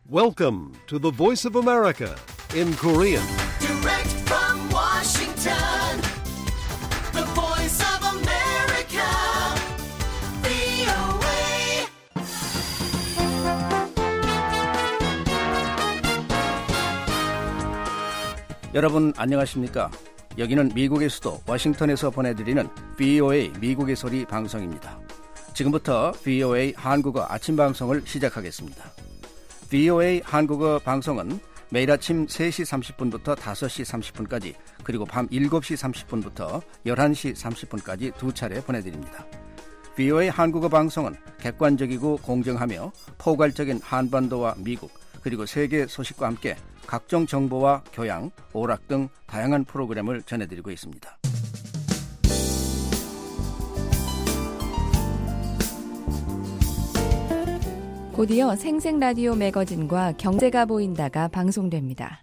Welcome to the Voice of America in Korean. Direct from Washington, the Voice of America, VOA. 여러분 안녕하십니까? 여기는 미국의 수도 워싱턴에서 보내드리는 VOA 미국의 소리 방송입니다. 지금부터 VOA 한국어 아침 방송을 시작하겠습니다. VOA 한국어 방송은 매일 아침 3시 30분부터 5시 30분까지 그리고 밤 7시 30분부터 11시 30분까지 두 차례 보내드립니다. VOA 한국어 방송은 객관적이고 공정하며 포괄적인 한반도와 미국 그리고 세계 소식과 함께 각종 정보와 교양, 오락 등 다양한 프로그램을 전해드리고 있습니다. 곧이어 생생라디오 매거진과 경제가 보인다가 방송됩니다.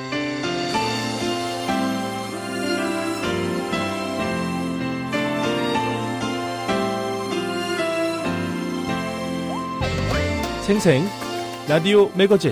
생생 라디오 매거진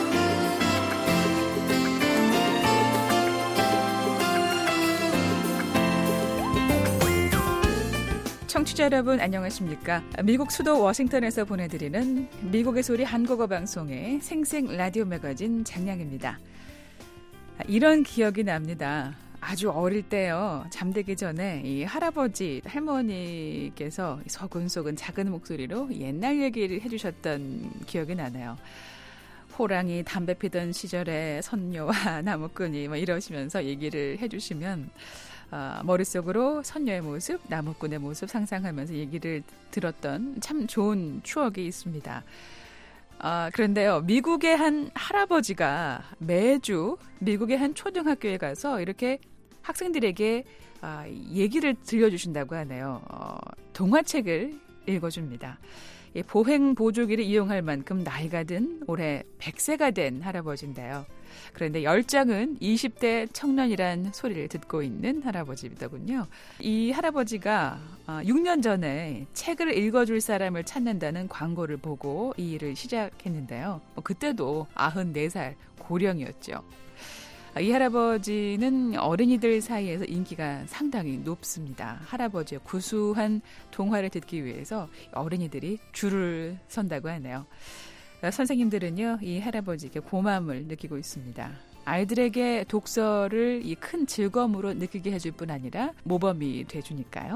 청취자 여러분 안녕하십니까? 미국 수도 워싱턴에서 보내드리는 미국의 소리 한국어 방송의 생생 라디오 매거진 장량입니다. 이런 기억이 납니다. 아주 어릴 때요. 잠들기 전에 이 할아버지, 할머니께서 소근소근 작은 목소리로 옛날 얘기를 해주셨던 기억이 나네요. 호랑이 담배 피던 시절에 선녀와 나무꾼이 이러시면서 얘기를 해주시면 머릿속으로 선녀의 모습, 나무꾼의 모습 상상하면서 얘기를 들었던 참 좋은 추억이 있습니다. 그런데요, 미국의 한 할아버지가 매주 미국의 한 초등학교에 가서 이렇게 학생들에게 얘기를 들려주신다고 하네요. 동화책을 읽어줍니다. 보행보조기를 이용할 만큼 나이가 든 올해 100세가 된 할아버지인데요. 그런데 열장은 20대 청년이란 소리를 듣고 있는 할아버지더군요. 이 할아버지가 6년 전에 책을 읽어줄 사람을 찾는다는 광고를 보고 이 일을 시작했는데요. 그때도 94살 고령이었죠. 이 할아버지는 어린이들 사이에서 인기가 상당히 높습니다. 할아버지의 구수한 동화를 듣기 위해서 어린이들이 줄을 선다고 하네요. 선생님들은요, 이 할아버지에게 고마움을 느끼고 있습니다. 아이들에게 독서를 이 큰 즐거움으로 느끼게 해줄 뿐 아니라 모범이 돼주니까요.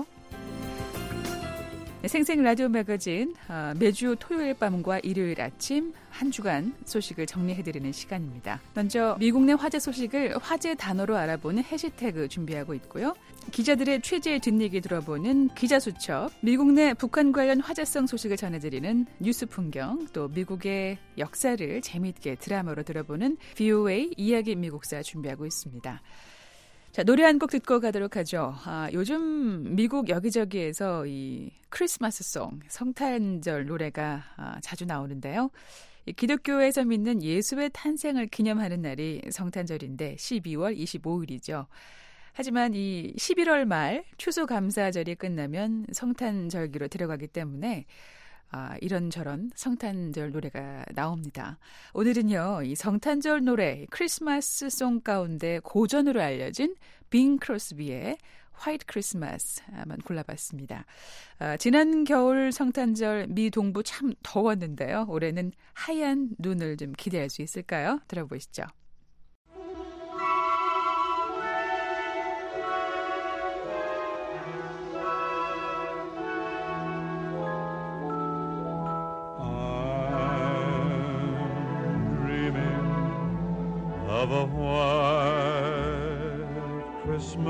생생 라디오 매거진 매주 토요일 밤과 일요일 아침 한 주간 소식을 정리해드리는 시간입니다. 먼저 미국 내 화제 소식을 화제 단어로 알아보는 해시태그 준비하고 있고요. 기자들의 취재 뒷얘기 들어보는 기자수첩, 미국 내 북한 관련 화제성 소식을 전해드리는 뉴스 풍경, 또 미국의 역사를 재미있게 드라마로 들어보는 VOA 이야기 미국사 준비하고 있습니다. 자, 노래 한 곡 듣고 가도록 하죠. 요즘 미국 여기저기에서 이 크리스마스송, 성탄절 노래가 자주 나오는데요. 기독교에서 믿는 예수의 탄생을 기념하는 날이 성탄절인데 12월 25일이죠. 하지만 이 11월 말 추수감사절이 끝나면 성탄절기로 들어가기 때문에 이런저런 성탄절 노래가 나옵니다. 오늘은요, 이 성탄절 노래 크리스마스 송 가운데 고전으로 알려진 빙 크로스비의 화이트 크리스마스만 골라봤습니다. 지난 겨울 성탄절 미 동부 참 더웠는데요. 올해는 하얀 눈을 좀 기대할 수 있을까요? 들어보시죠. Of a white Christmas,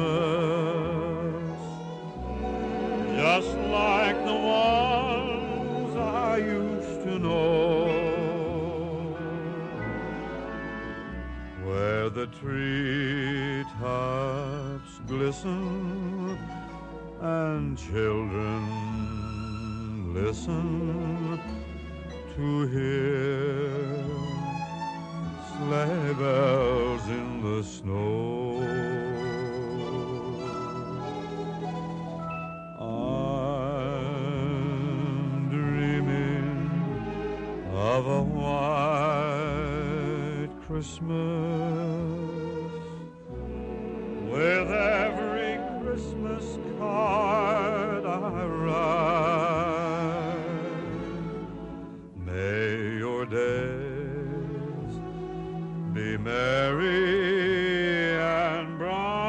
just like the ones I used to know, where the treetops glisten and children listen to hear sleigh bells in the snow. I'm dreaming of a white Christmas. With every Christmas card I write, may your days be merry and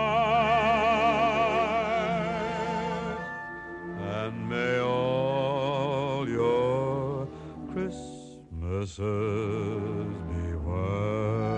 bright, and may all your Christmases be white.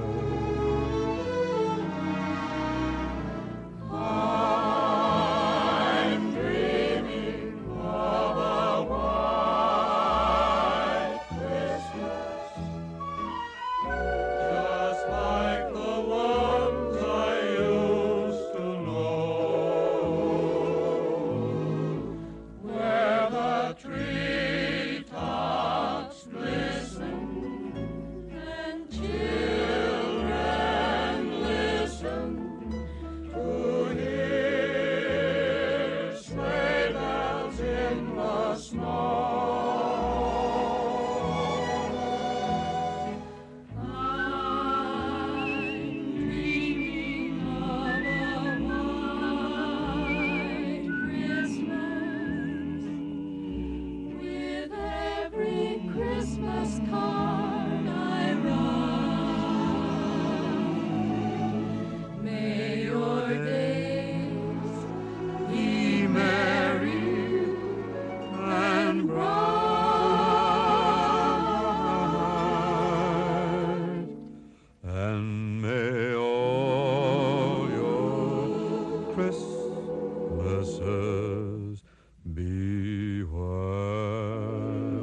Christmases be white.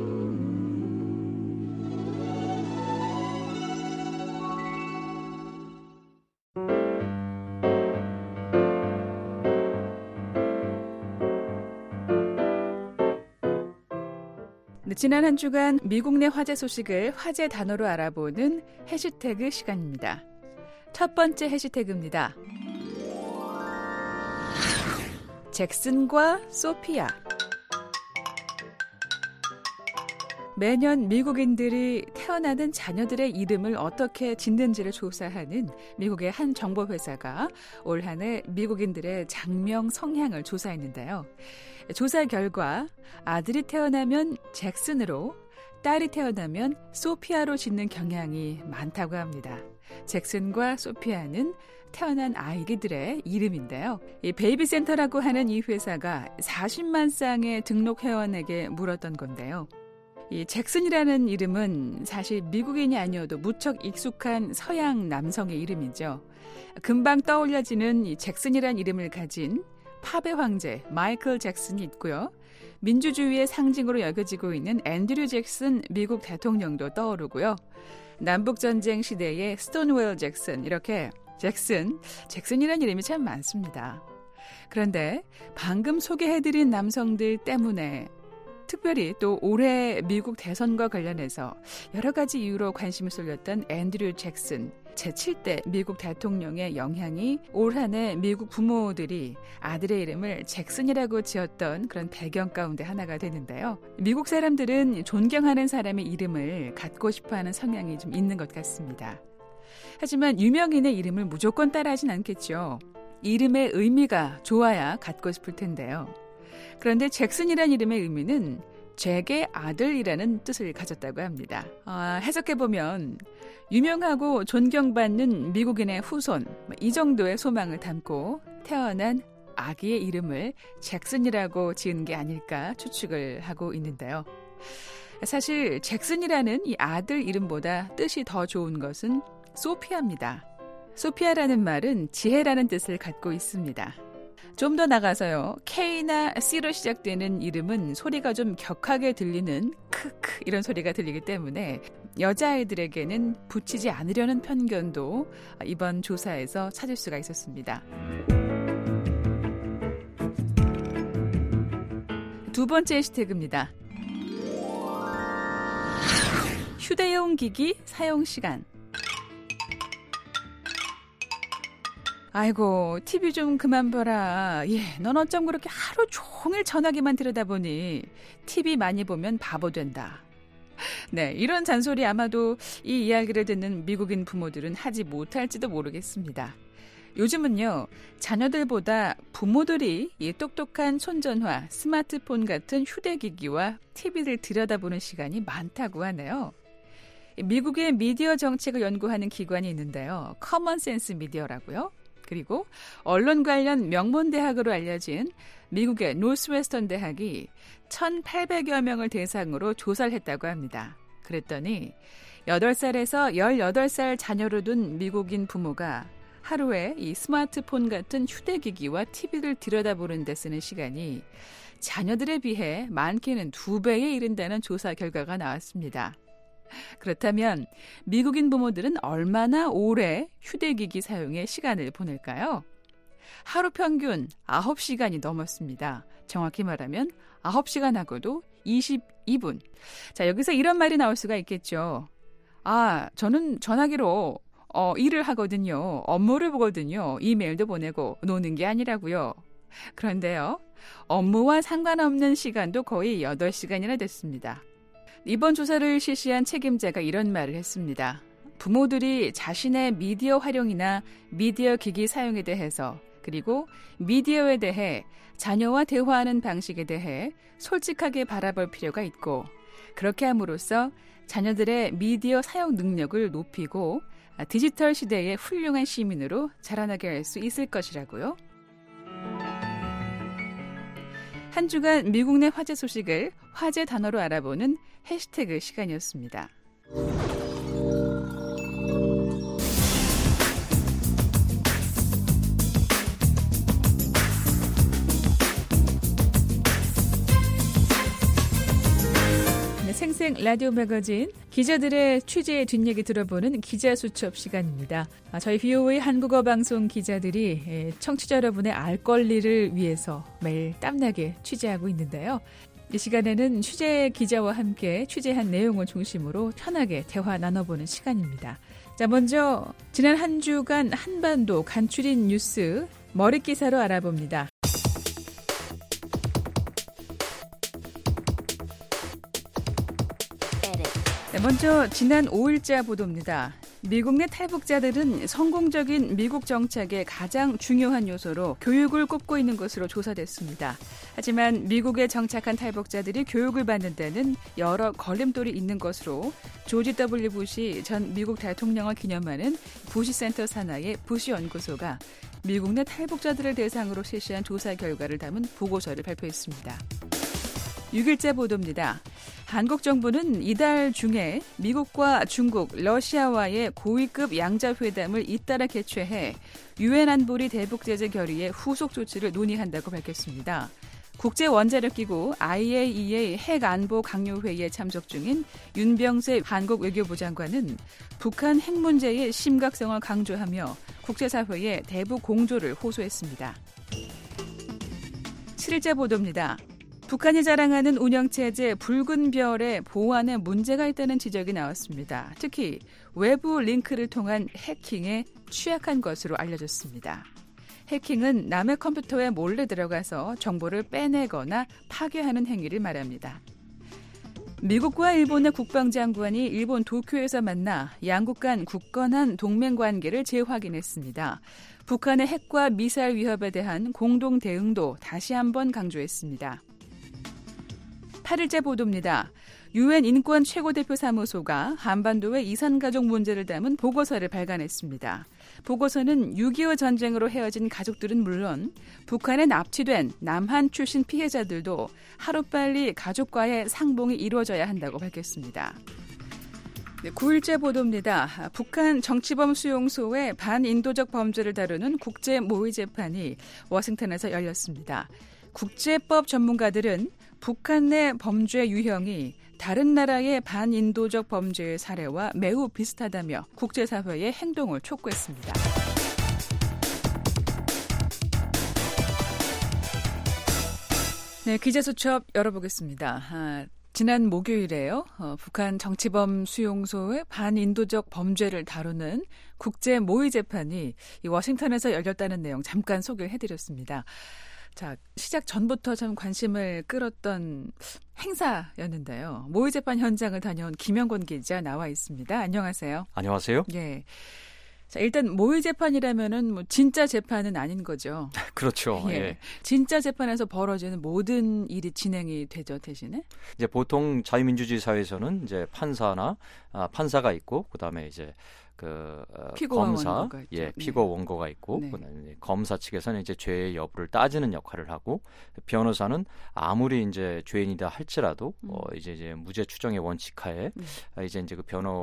네, 지난 한 주간 미국 내 화제 소식을 화제 단어로 알아보는 해시태그 시간입니다. 첫 번째 해시태그입니다. 잭슨과 소피아. 매년 미국인들이 태어나는 자녀들의 이름을 어떻게 짓는지를 조사하는 미국의 한 정보회사가 올 한 해 미국인들의 장명 성향을 조사했는데요. 조사 결과 아들이 태어나면 잭슨으로, 딸이 태어나면 소피아로 짓는 경향이 많다고 합니다. 잭슨과 소피아는 태어난 아이들의 이름인데요. 이 베이비센터라고 하는 이 회사가 40만 쌍의 등록 회원에게 물었던 건데요. 이 잭슨이라는 이름은 사실 미국인이 아니어도 무척 익숙한 서양 남성의 이름이죠. 금방 떠올려지는 이 잭슨이라는 이름을 가진 팝의 황제 마이클 잭슨이 있고요. 민주주의의 상징으로 여겨지고 있는 앤드류 잭슨 미국 대통령도 떠오르고요. 남북전쟁 시대의 스톤웰 잭슨, 이렇게 잭슨이라는 이름이 참 많습니다. 그런데 방금 소개해드린 남성들 때문에 특별히 또 올해 미국 대선과 관련해서 여러 가지 이유로 관심을 쏠렸던 앤드류 잭슨, 제7대 미국 대통령의 영향이 올 한 해 미국 부모들이 아들의 이름을 잭슨이라고 지었던 그런 배경 가운데 하나가 되는데요. 미국 사람들은 존경하는 사람의 이름을 갖고 싶어하는 성향이 좀 있는 것 같습니다. 하지만 유명인의 이름을 무조건 따라하진 않겠죠. 이름의 의미가 좋아야 갖고 싶을 텐데요. 그런데 잭슨이라는 이름의 의미는 잭의 아들이라는 뜻을 가졌다고 합니다. 해석해보면 유명하고 존경받는 미국인의 후손, 이 정도의 소망을 담고 태어난 아기의 이름을 잭슨이라고 지은 게 아닐까 추측을 하고 있는데요. 사실 잭슨이라는 이 아들 이름보다 뜻이 더 좋은 것은 소피아입니다. 소피아라는 말은 지혜라는 뜻을 갖고 있습니다. 좀 더 나가서요. K나 C로 시작되는 이름은 소리가 좀 격하게 들리는 크크 이런 소리가 들리기 때문에 여자아이들에게는 붙이지 않으려는 편견도 이번 조사에서 찾을 수가 있었습니다. 두 번째 해시태그입니다. 휴대용 기기 사용 시간. 아이고, TV 좀 그만 봐라. 넌 어쩜 그렇게 하루 종일 전화기만 들여다보니 TV 많이 보면 바보 된다. 네, 이런 잔소리 아마도 이 이야기를 듣는 미국인 부모들은 하지 못할지도 모르겠습니다. 요즘은요, 자녀들보다 부모들이 이 똑똑한 손전화, 스마트폰 같은 휴대기기와 TV를 들여다보는 시간이 많다고 하네요. 미국의 미디어 정책을 연구하는 기관이 있는데요. 커먼센스 미디어라고요. 그리고 언론 관련 명문대학으로 알려진 미국의 노스웨스턴 대학이 1,800여 명을 대상으로 조사를 했다고 합니다. 그랬더니 8살에서 18살 자녀를 둔 미국인 부모가 하루에 이 스마트폰 같은 휴대기기와 TV를 들여다보는 데 쓰는 시간이 자녀들에 비해 많게는 2배에 이른다는 조사 결과가 나왔습니다. 그렇다면 미국인 부모들은 얼마나 오래 휴대기기 사용에 시간을 보낼까요? 하루 평균 9시간이 넘었습니다. 정확히 말하면 9시간하고도 22분. 자, 여기서 이런 말이 나올 수가 있겠죠. 저는 전화기로 일을 하거든요. 업무를 보거든요. 이메일도 보내고 노는 게 아니라고요. 그런데요, 업무와 상관없는 시간도 거의 8시간이나 됐습니다. 이번 조사를 실시한 책임자가 이런 말을 했습니다. 부모들이 자신의 미디어 활용이나 미디어 기기 사용에 대해서 그리고 미디어에 대해 자녀와 대화하는 방식에 대해 솔직하게 바라볼 필요가 있고 그렇게 함으로써 자녀들의 미디어 사용 능력을 높이고 디지털 시대의 훌륭한 시민으로 자라나게 할 수 있을 것이라고요. 한 주간 미국 내 화제 소식을 화제 단어로 알아보는 해시태그 시간이었습니다. 생생 라디오 매거진 기자들의 취재의 뒷얘기 들어보는 기자수첩 시간입니다. 저희 VOA 한국어 방송 기자들이 청취자 여러분의 알 권리를 위해서 매일 땀나게 취재하고 있는데요. 이 시간에는 취재 기자와 함께 취재한 내용을 중심으로 편하게 대화 나눠보는 시간입니다. 자, 먼저 지난 한 주간 한반도 간추린 뉴스 머릿기사로 알아봅니다. 네, 먼저 지난 5일자 보도입니다. 미국 내 탈북자들은 성공적인 미국 정착의 가장 중요한 요소로 교육을 꼽고 있는 것으로 조사됐습니다. 하지만 미국에 정착한 탈북자들이 교육을 받는 데는 여러 걸림돌이 있는 것으로 조지 W. 부시 전 미국 대통령을 기념하는 부시 센터 산하의 부시 연구소가 미국 내 탈북자들을 대상으로 실시한 조사 결과를 담은 보고서를 발표했습니다. 6일자 보도입니다. 한국 정부는 이달 중에 미국과 중국, 러시아와의 고위급 양자회담을 잇따라 개최해 유엔 안보리 대북제재 결의의 후속 조치를 논의한다고 밝혔습니다. 국제원자력기구 IAEA 핵안보 강요회의에 참석 중인 윤병세 한국 외교부 장관은 북한 핵 문제의 심각성을 강조하며 국제사회에 대북 공조를 호소했습니다. 7일자 보도입니다. 북한이 자랑하는 운영체제 붉은 별의 보안에 문제가 있다는 지적이 나왔습니다. 특히 외부 링크를 통한 해킹에 취약한 것으로 알려졌습니다. 해킹은 남의 컴퓨터에 몰래 들어가서 정보를 빼내거나 파괴하는 행위를 말합니다. 미국과 일본의 국방장관이 일본 도쿄에서 만나 양국 간 굳건한 동맹관계를 재확인했습니다. 북한의 핵과 미사일 위협에 대한 공동 대응도 다시 한번 강조했습니다. 8일자 보도입니다. 유엔 인권 최고대표 사무소가 한반도의 이산가족 문제를 담은 보고서를 발간했습니다. 보고서는 6.25 전쟁으로 헤어진 가족들은 물론 북한에 납치된 남한 출신 피해자들도 하루빨리 가족과의 상봉이 이루어져야 한다고 밝혔습니다. 네, 9일자 보도입니다. 북한 정치범 수용소의 반인도적 범죄를 다루는 국제 모의 재판이 워싱턴에서 열렸습니다. 국제법 전문가들은 북한 내 범죄 유형이 다른 나라의 반인도적 범죄의 사례와 매우 비슷하다며 국제사회의 행동을 촉구했습니다. 네, 기자수첩 열어보겠습니다. 지난 목요일에요. 북한 정치범 수용소의 반인도적 범죄를 다루는 국제 모의 재판이 이 워싱턴에서 열렸다는 내용 잠깐 소개를 해드렸습니다. 자, 시작 전부터 참 관심을 끌었던 행사였는데요. 모의 재판 현장을 다녀온 김영권 기자 나와 있습니다. 안녕하세요. 안녕하세요. 예. 자, 일단 모의 재판이라면은 뭐 진짜 재판은 아닌 거죠. 그렇죠. 예. 예. 진짜 재판에서 벌어지는 모든 일이 진행이 되죠, 대신에. 이제 보통 자유민주주의 사회에서는 이제 판사가 있고 그다음에 이제 피고와 검사, 원고가 있죠. 예, 피고 원고가 있고 네. 그다음에 검사 측에서는 이제 죄의 여부를 따지는 역할을 하고 변호사는 아무리 이제 죄인이다 할지라도 이제 무죄 추정의 원칙하에 이제 그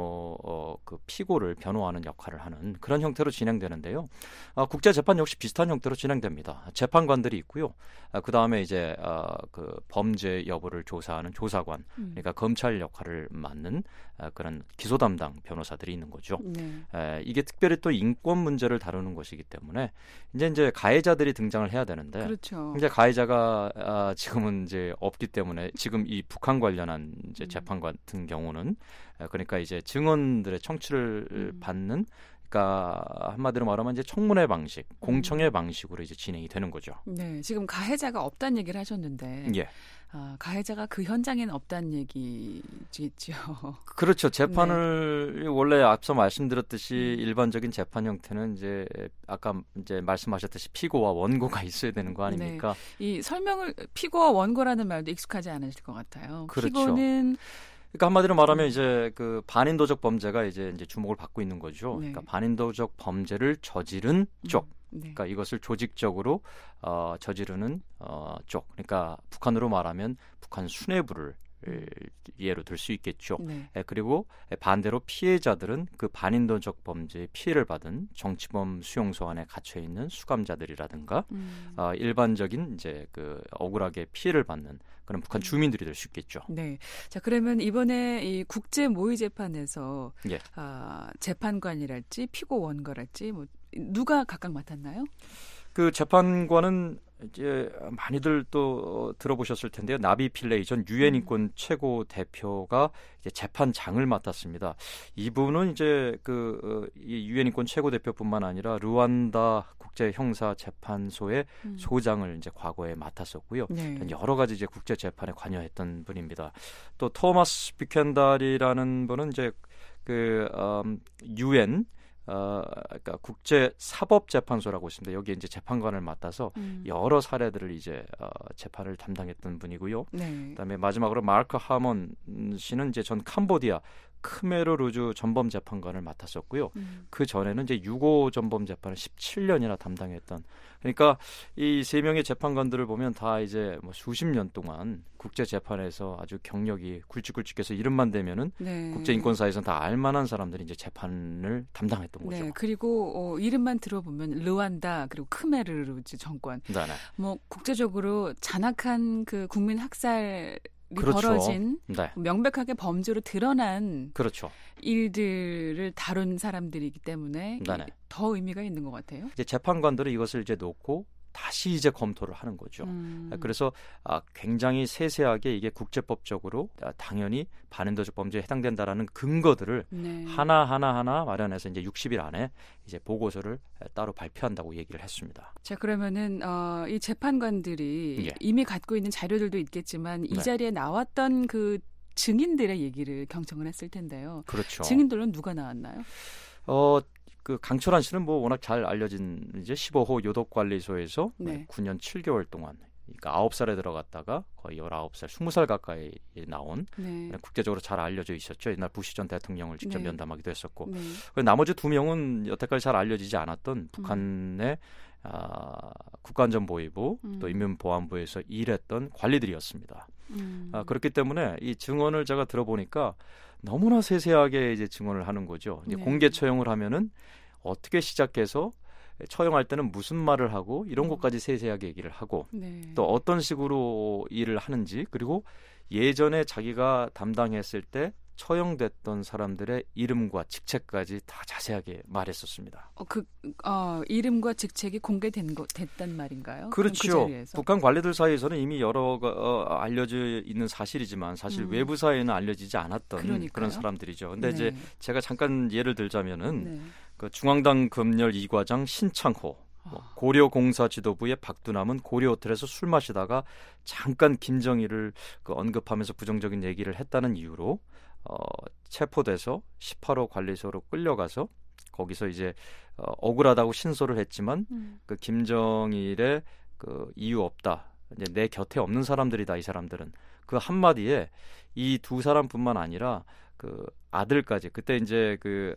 그 피고를 변호하는 역할을 하는 그런 형태로 진행되는데요. 국제 재판 역시 비슷한 형태로 진행됩니다. 재판관들이 있고요. 그다음에 이제 그 범죄 여부를 조사하는 조사관, 그러니까 검찰 역할을 맡는 그런 기소 담당 변호사들이 있는 거죠. 네. 이게 특별히 또 인권 문제를 다루는 것이기 때문에 이제 가해자들이 등장을 해야 되는데 그렇죠. 이제 가해자가 지금은 이제 없기 때문에 지금 이 북한 관련한 이제 재판 같은 경우는 그러니까 이제 증언들의 청취를 받는 그러니까 한마디로 말하면 이제 청문회 방식, 공청회 방식으로 이제 진행이 되는 거죠. 네, 지금 가해자가 없다는 얘기를 하셨는데 예. 가해자가 그 현장에는 없다는 얘기죠. 그렇죠. 재판을 원래 앞서 말씀드렸듯이 일반적인 재판 형태는 이제 아까 이제 말씀하셨듯이 피고와 원고가 있어야 되는 거 아닙니까? 네. 이 설명을 피고와 원고라는 말도 익숙하지 않으실 것 같아요. 그렇죠. 피고는 그러니까 한마디로 말하면 이제 그 반인도적 범죄가 이제 주목을 받고 있는 거죠. 네. 그러니까 반인도적 범죄를 저지른 쪽. 네. 그러니까 이것을 조직적으로 저지르는 쪽. 그러니까 북한으로 말하면 북한 수뇌부를 예로 들 수 있겠죠. 네. 그리고 반대로 피해자들은 그 반인도적 범죄의 피해를 받은 정치범 수용소 안에 갇혀 있는 수감자들이라든가 일반적인 이제 그 억울하게 피해를 받는 그런 북한 주민들이 될 수 있겠죠. 네. 자, 그러면 이번에 이 국제 모의 재판에서 예. 재판관이랄지 피고 원고랄지 뭐 누가 각각 맡았나요? 그 재판관은 이제 많이들 또 들어보셨을 텐데요. 나비 필레이 전 유엔 인권 최고 대표가 이제 재판장을 맡았습니다. 이분은 이제 이 유엔 인권 최고 대표뿐만 아니라 루안다 국제 형사 재판소의 소장을 이제 과거에 맡았었고요. 네. 여러 가지 이제 국제 재판에 관여했던 분입니다. 또 토마스 뷰켄달이라는 분은 이제 유엔 그러니까 국제 사법 재판소라고 있습니다. 여기에 이제 재판관을 맡아서 여러 사례들을 이제 재판을 담당했던 분이고요. 네. 그다음에 마지막으로 마르크 하먼 씨는 이제 전 캄보디아 크메르 루주 전범 재판관을 맡았었고요. 그 전에는 이제 유고 전범 재판을 17년이나 담당했던. 그러니까 이 세 명의 재판관들을 보면 다 이제 뭐 수십 년 동안 국제 재판에서 아주 경력이 굵직굵직해서 이름만 대면은 네. 국제 인권사에서는 다 알만한 사람들이 이제 재판을 담당했던 거죠. 네. 그리고 이름만 들어보면 르완다 그리고 크메르루즈 정권. 네네. 뭐 국제적으로 잔악한 그 국민 학살 그렇죠. 벌어진 네. 명백하게 범죄로 드러난 그렇죠. 일들을 다룬 사람들이기 때문에 네네. 더 의미가 있는 것 같아요. 이제 재판관들은 이것을 이제 놓고 다시 이제 검토를 하는 거죠. 그래서 굉장히 세세하게 이게 국제법적으로 당연히 반인도적 범죄에 해당된다라는 근거들을 네. 하나 마련해서 이제 60일 안에 이제 보고서를 따로 발표한다고 얘기를 했습니다. 자, 그러면은 이 재판관들이 예. 이미 갖고 있는 자료들도 있겠지만 이 네. 자리에 나왔던 그 증인들의 얘기를 경청을 했을 텐데요. 그렇죠. 증인들은 누가 나왔나요? 그 강철환 씨는 뭐 워낙 잘 알려진 이제 15호 요독관리소에서 네. 9년 7개월 동안 그러니까 9살에 들어갔다가 거의 19살, 20살 가까이 나온 네. 국제적으로 잘 알려져 있었죠. 옛날 부시 전 대통령을 직접 네. 면담하기도 했었고 네. 나머지 두 명은 여태까지 잘 알려지지 않았던 북한의 국가안전보위부 또 인민보안부에서 일했던 관리들이었습니다. 그렇기 때문에 이 증언을 제가 들어보니까 너무나 세세하게 이제 증언을 하는 거죠. 이제 네. 공개 처형을 하면은 어떻게 시작해서 처형할 때는 무슨 말을 하고 이런 것까지 세세하게 얘기를 하고 네. 또 어떤 식으로 일을 하는지 그리고 예전에 자기가 담당했을 때 처형됐던 사람들의 이름과 직책까지 다 자세하게 말했었습니다. 이름과 직책이 됐단 말인가요? 그렇죠. 그 북한 관리들 사이에서는 이미 여러 알려져 있는 사실이지만 사실 외부 사회에는 알려지지 않았던 그러니까요. 그런 사람들이죠. 근데 네. 이제 제가 잠깐 예를 들자면은 네. 그 중앙당 검열 2과장 신창호 고려공사 지도부의 박두남은 고려 호텔에서 술 마시다가 잠깐 김정일을 언급하면서 부정적인 얘기를 했다는 이유로 체포돼서 18호 관리소로 끌려가서 거기서 이제 억울하다고 신소를 했지만 그 김정일의 그 이유 없다. 이제 내 곁에 없는 사람들이다. 이 사람들은 그 한마디에 이 두 사람뿐만 아니라 그 아들까지 그때 이제 그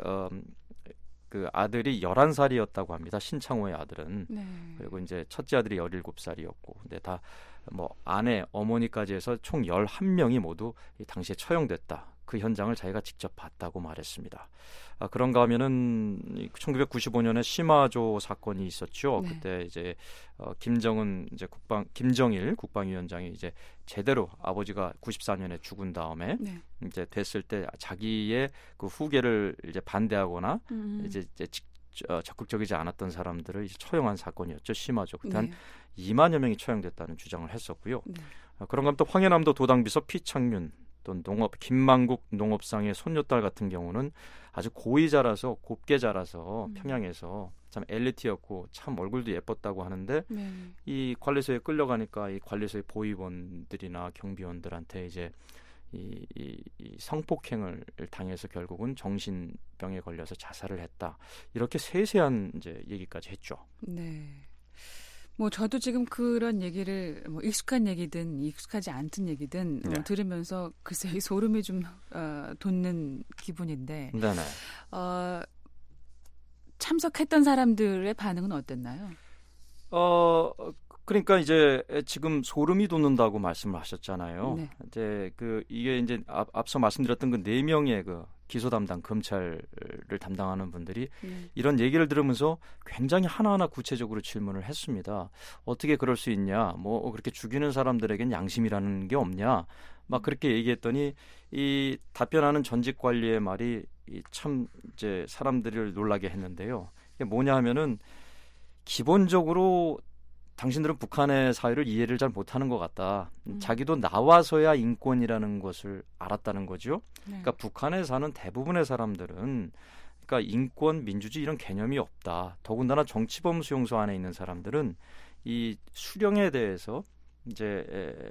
아들이 11살이었다고 합니다. 신창호의 아들은. 네. 그리고 이제 첫째 아들이 17살이었고. 근데 다 뭐 아내, 어머니까지 해서 총 11명이 모두 이 당시에 처형됐다. 그 현장을 자기가 직접 봤다고 말했습니다. 그런가 하면은 1995년에 시마조 사건이 있었죠. 네. 그때 이제 김정일 국방위원장이 이제 제대로 아버지가 94년에 죽은 다음에 네. 이제 됐을 때 자기의 그 후계를 이제 반대하거나 이제 적극적이지 않았던 사람들을 이제 처형한 사건이었죠. 시마조. 그때 한 2만여 명이 처형됐다는 주장을 했었고요. 네. 그런가 하면 또 황해남도 도당비서 피창윤 또 김만국 농업상의 손녀딸 같은 경우는 아주 고이 자라서 곱게 자라서 평양에서 참 엘리트였고 참 얼굴도 예뻤다고 하는데 네. 이 관리소에 끌려가니까 이 관리소의 보위원들이나 경비원들한테 이제 이 성폭행을 당해서 결국은 정신병에 걸려서 자살을 했다. 이렇게 세세한 이제 얘기까지 했죠. 네. 뭐 저도 지금 그런 얘기를 뭐 익숙한 얘기든 익숙하지 않든 얘기든 네. 들으면서 글쎄 이 소름이 좀 돋는 기분인데 네네. 참석했던 사람들의 반응은 어땠나요? 그러니까 이제 지금 소름이 돋는다고 말씀을 하셨잖아요. 네. 이제 이게 이제 앞서 말씀드렸던 그 4명의 그 기소 담당 검찰을 담당하는 분들이 이런 얘기를 들으면서 굉장히 하나하나 구체적으로 질문을 했습니다. 어떻게 그럴 수 있냐? 뭐 그렇게 죽이는 사람들에겐 양심이라는 게 없냐? 막 그렇게 얘기했더니 이 답변하는 전직 관리의 말이 참 이제 사람들을 놀라게 했는데요. 이게 뭐냐 하면은 기본적으로 당신들은 북한의 사회를 이해를 잘 못하는 것 같다. 자기도 나와서야 인권이라는 것을 알았다는 거죠. 그러니까 북한에 사는 대부분의 사람들은 그러니까 인권, 민주주의 이런 개념이 없다. 더군다나 정치범 수용소 안에 있는 사람들은 이 수령에 대해서 이제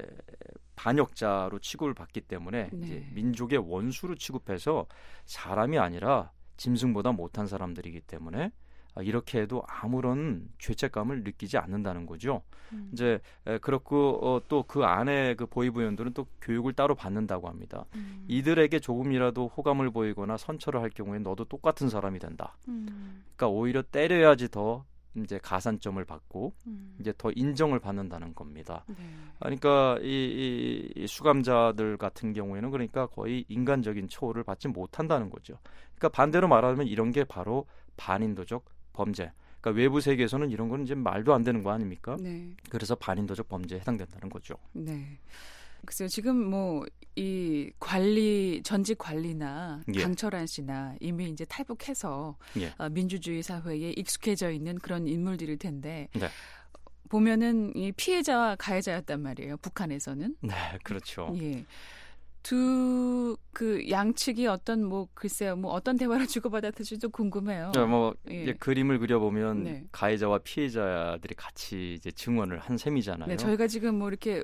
반역자로 취급을 받기 때문에 이제 민족의 원수로 취급해서 사람이 아니라 짐승보다 못한 사람들이기 때문에 이렇게 해도 아무런 죄책감을 느끼지 않는다는 거죠. 이제 그렇고 또 그 안에 그 보위부원들은 또 교육을 따로 받는다고 합니다. 이들에게 조금이라도 호감을 보이거나 선처를 할 경우에 너도 똑같은 사람이 된다. 그러니까 오히려 때려야지 더 이제 가산점을 받고 이제 더 인정을 받는다는 겁니다. 그러니까 이 수감자들 같은 경우에는 그러니까 거의 인간적인 처우를 받지 못한다는 거죠. 그러니까 반대로 말하면 이런 게 바로 반인도적 범죄. 그러니까 외부 세계에서는 이런 건 이제 말도 안 되는 거 아닙니까? 네. 그래서 반인도적 범죄에 해당된다는 거죠. 네. 글쎄요, 지금 뭐 이 전직 관리나 강철한 씨나 이미 이제 탈북해서 민주주의 사회에 익숙해져 있는 그런 인물들일 텐데 보면은 이 피해자와 가해자였단 말이에요. 북한에서는. 네, 그렇죠. 예. 그 양측이 어떤 뭐 글쎄요 뭐 어떤 대화를 주고받았을지도 궁금해요. 뭐 이제 그림을 그려보면 가해자와 피해자들이 같이 이제 증언을 한 셈이잖아요. 네, 저희가 지금 뭐 이렇게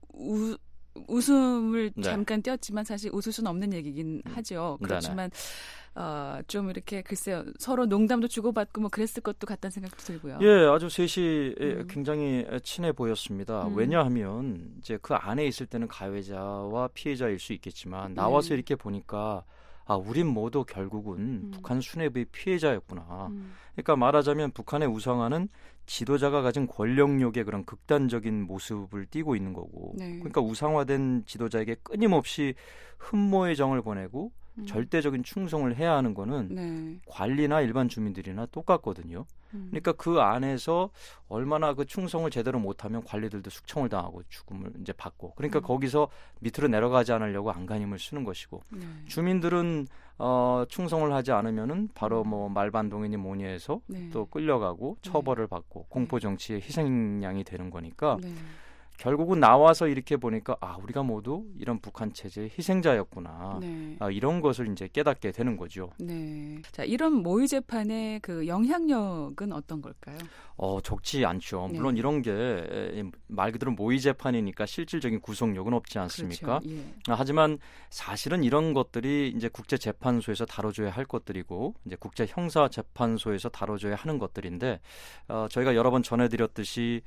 웃음을 잠깐 띄었지만 사실 웃을 수는 없는 얘기긴 하죠. 그렇지만 좀 이렇게 글쎄요 서로 농담도 주고받고 뭐 그랬을 것도 같다는 생각도 들고요. 예, 아주 셋이 굉장히 친해 보였습니다. 왜냐하면 이제 그 안에 있을 때는 가해자와 피해자일 수 있겠지만 나와서 이렇게 보니까 우린 모두 결국은 북한 수뇌부의 피해자였구나. 그러니까 말하자면 북한의 우상화는 지도자가 가진 권력욕의 그런 극단적인 모습을 띠고 있는 거고 그러니까 우상화된 지도자에게 끊임없이 흠모의 정을 보내고 절대적인 충성을 해야 하는 거는 관리나 일반 주민들이나 똑같거든요. 그러니까 그 안에서 얼마나 그 충성을 제대로 못하면 관리들도 숙청을 당하고 죽음을 이제 받고 그러니까 거기서 밑으로 내려가지 않으려고 안간힘을 쓰는 것이고 주민들은 충성을 하지 않으면은 바로 뭐 말반동이니 뭐니 해서 또 끌려가고 처벌을 받고 공포 정치의 희생양이 되는 거니까 결국은 나와서 이렇게 보니까 우리가 모두 이런 북한 체제의 희생자였구나. 네. 이런 것을 이제 깨닫게 되는 거죠. 네. 자, 이런 모의 재판의 그 영향력은 어떤 걸까요? 적지 않죠. 네. 물론 이런 게 말 그대로 모의 재판이니까 실질적인 구속력은 없지 않습니까? 그렇죠. 예. 하지만 사실은 이런 것들이 이제 국제 재판소에서 다뤄줘야 할 것들이고 이제 국제 형사 재판소에서 다뤄줘야 하는 것들인데 저희가 여러 번 전해드렸듯이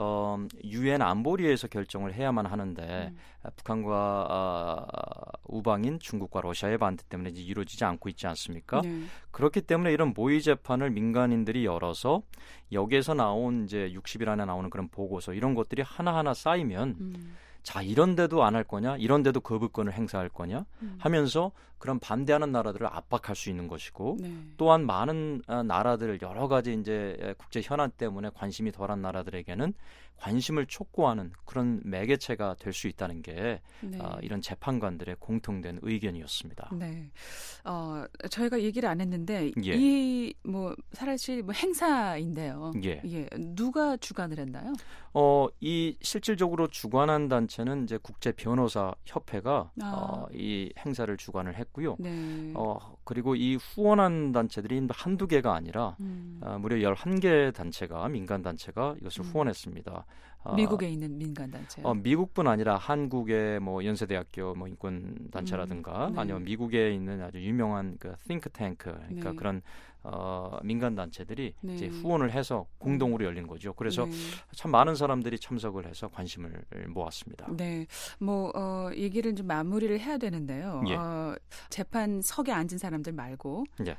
유엔 안보리에서 결정을 해야만 하는데 북한과 우방인 중국과 러시아의 반대 때문에 이제 이루어지지 않고 있지 않습니까? 네. 그렇기 때문에 이런 모의 재판을 민간인들이 열어서 여기에서 나온 이제 60일 안에 나오는 그런 보고서 이런 것들이 하나하나 쌓이면 자, 이런데도 안 할 거냐? 이런데도 거부권을 행사할 거냐? 하면서 그런 반대하는 나라들을 압박할 수 있는 것이고 네. 또한 많은 나라들 여러 가지 이제 국제 현안 때문에 관심이 덜한 나라들에게는 관심을 촉구하는 그런 매개체가 될 수 있다는 게 네. 이런 재판관들의 공통된 의견이었습니다. 네. 저희가 얘기를 안 했는데 예. 이 사실 행사인데요. 예. 누가 주관을 했나요? 이 실질적으로 주관한 단체는 이제 국제 변호사 협회가 이 행사를 주관을 했고요. 네. 그리고 이 후원한 단체들이 한두 개가 아니라 무려 11개 단체가 민간 단체가 이것을 후원했습니다. 미국에 있는 민간 단체요. 미국뿐 아니라 한국의 연세대학교 인권 단체라든가 네. 아니면 미국에 있는 아주 유명한 그 띵크탱크 그러니까 네. 그런 민간 단체들이 네. 이제 후원을 해서 공동으로 열린 거죠. 그래서 네. 참 많은 사람들이 참석을 해서 관심을 모았습니다. 네, 얘기를 좀 마무리를 해야 되는데요. 예. 재판석에 앉은 사람들 말고, 예.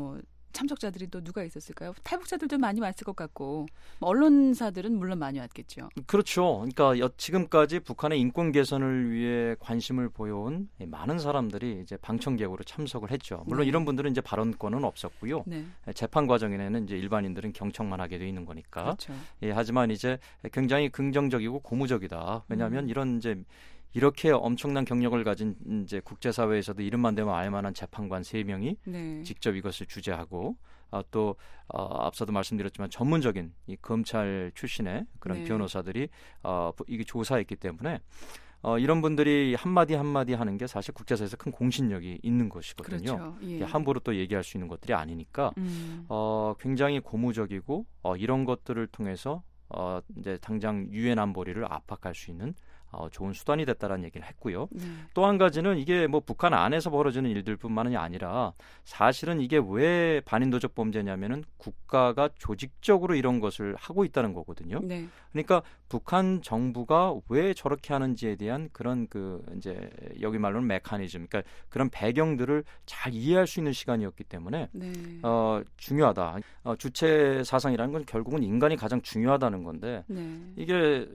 참석자들이 또 누가 있었을까요? 탈북자들도 많이 왔을 것 같고, 언론사들은 물론 많이 왔겠죠. 그렇죠. 그러니까 지금까지 북한의 인권 개선을 위해 관심을 보여온 많은 사람들이 이제 방청객으로 참석을 했죠. 물론 네. 이런 분들은 이제 발언권은 없었고요. 네. 재판 과정에는 이제 일반인들은 경청만 하게 돼 있는 거니까. 그렇죠. 하지만 이제 굉장히 긍정적이고 고무적이다. 왜냐하면 이런 이제 이렇게 엄청난 경력을 가진 이제 국제사회에서도 이름만 대면 알만한 재판관 3명이 네. 직접 이것을 주재하고 또 앞서도 말씀드렸지만 전문적인 이 검찰 출신의 그런 네. 변호사들이 이게 조사했기 때문에 이런 분들이 한마디 하는 게 사실 국제사회에서 큰 공신력이 있는 것이거든요. 그렇죠. 예. 함부로 또 얘기할 수 있는 것들이 아니니까 굉장히 고무적이고 이런 것들을 통해서 이제 당장 유엔 안보리를 압박할 수 있는 좋은 수단이 됐다라는 얘기를 했고요. 네. 또 한 가지는 이게 북한 안에서 벌어지는 일들뿐만이 아니라 사실은 이게 왜 반인도적 범죄냐면은 국가가 조직적으로 이런 것을 하고 있다는 거거든요. 네. 그러니까 북한 정부가 왜 저렇게 하는지에 대한 그런 이제 여기 말로는 메커니즘, 그러니까 그런 배경들을 잘 이해할 수 있는 시간이었기 때문에 네. 중요하다. 주체 사상이라는 건 결국은 인간이 가장 중요하다는 건데 네. 이게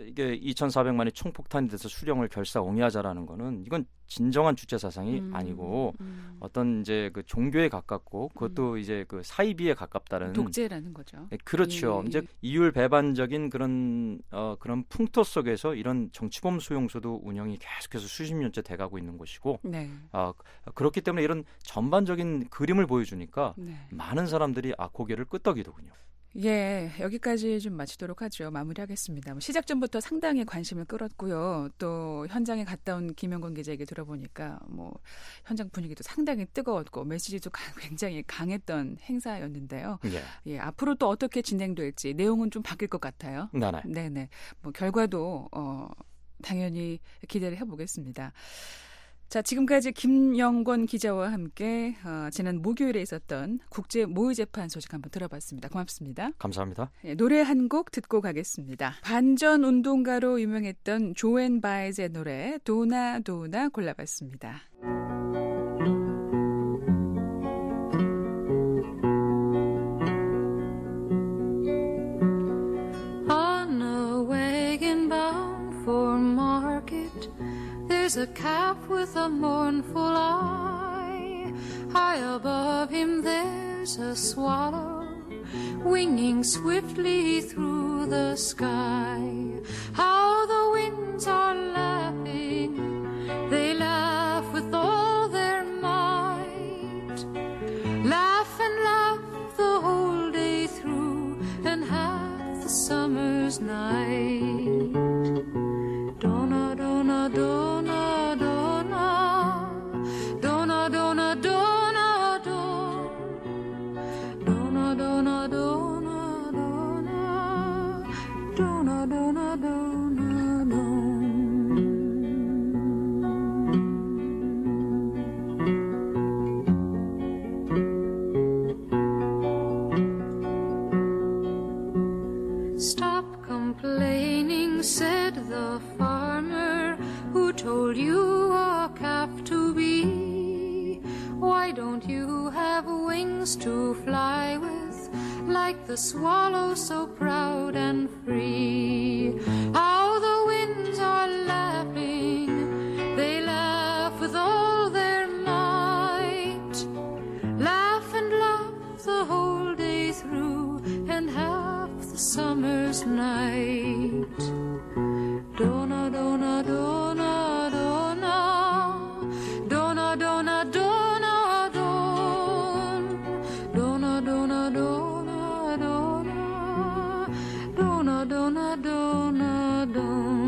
2,400만이 총폭탄이 돼서 수령을 결사옹이하자라는 거는 이건 진정한 주체 사상이 아니고 어떤 이제 그 종교에 가깝고 그것도 이제 그 사이비에 가깝다는 독재라는 거죠. 네, 그렇죠. 예. 이제 이율 배반적인 그런 풍토 속에서 이런 정치범 수용소도 운영이 계속해서 수십 년째 돼가고 있는 것이고 네. 그렇기 때문에 이런 전반적인 그림을 보여주니까 네. 많은 사람들이 고개를 끄덕이더군요. 예, 여기까지 좀 마치도록 하죠. 마무리하겠습니다. 시작 전부터 상당히 관심을 끌었고요. 또 현장에 갔다 온 김영건 기자 얘기 들어보니까 현장 분위기도 상당히 뜨거웠고 메시지도 굉장히 강했던 행사였는데요. 예, 앞으로 또 어떻게 진행될지 내용은 좀 바뀔 것 같아요. 네네. 결과도 당연히 기대를 해보겠습니다. 자, 지금까지 김영권 기자와 함께 지난 목요일에 있었던 국제 모의 재판 소식 한번 들어봤습니다. 고맙습니다. 감사합니다. 예, 노래 한 곡 듣고 가겠습니다. 반전 운동가로 유명했던 조앤 바이즈의 노래 도나 도나 골라봤습니다. On a wagon bound for market, there's a calf with a mournful eye. High above him there's a swallow winging swiftly through the sky. How the winds are laughing, they laugh with all their might. Laugh and laugh the whole day through and half the summer's night. to have wings to fly with, like the swallow so proud and free. How the winds are laughing, they laugh with all their might. Laugh and laugh the whole day through, and half the summer's night. Dona, dona, dona, dona, dona, dona, dona, don, dona, dona, dona, dona, dona, dona, dona, don.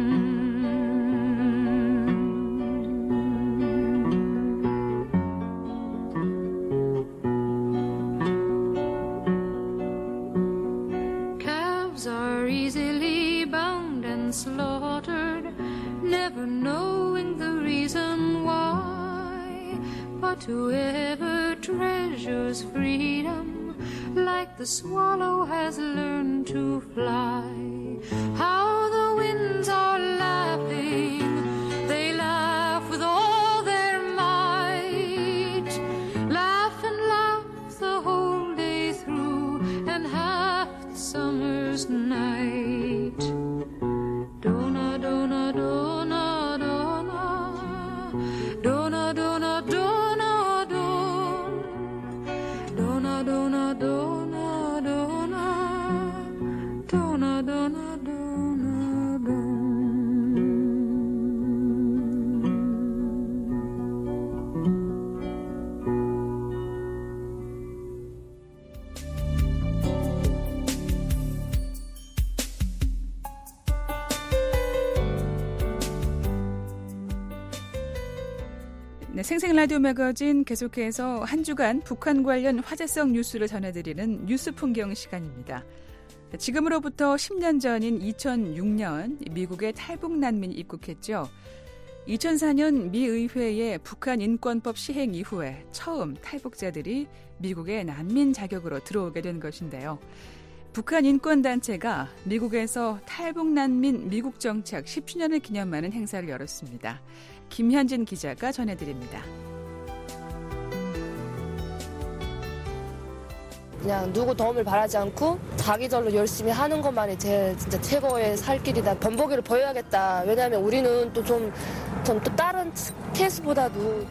Calves are easily bound and slaughtered, never knowing the reason why. But whoever treasures freedom, like the swallow has learned to fly. How the winds are laughing, they laugh with all their might. Laugh and laugh the whole day through, and half the summer's night. Dona, dona, dona, dona, dona, dona, dona, don, dona, dona, dona, dona, dona, dona, dona, don. 네, 생생라디오 매거진 계속해서 한 주간 북한 관련 화제성 뉴스를 전해드리는 뉴스 풍경 시간입니다. 지금으로부터 10년 전인 2006년 미국에 탈북 난민이 입국했죠. 2004년 미 의회의 북한 인권법 시행 이후에 처음 탈북자들이 미국의 난민 자격으로 들어오게 된 것인데요. 북한 인권단체가 미국에서 탈북 난민 미국 정착 10주년을 기념하는 행사를 열었습니다. 김현진 기자가 전해드립니다. 그냥 누구 도움을 바라지 않고 자기절로 열심히 하는 것만이 제 진짜 최고의 살 길이다. 번복이를 보여야겠다. 왜냐하면 우리는 또 좀 또 다른 케이스보다도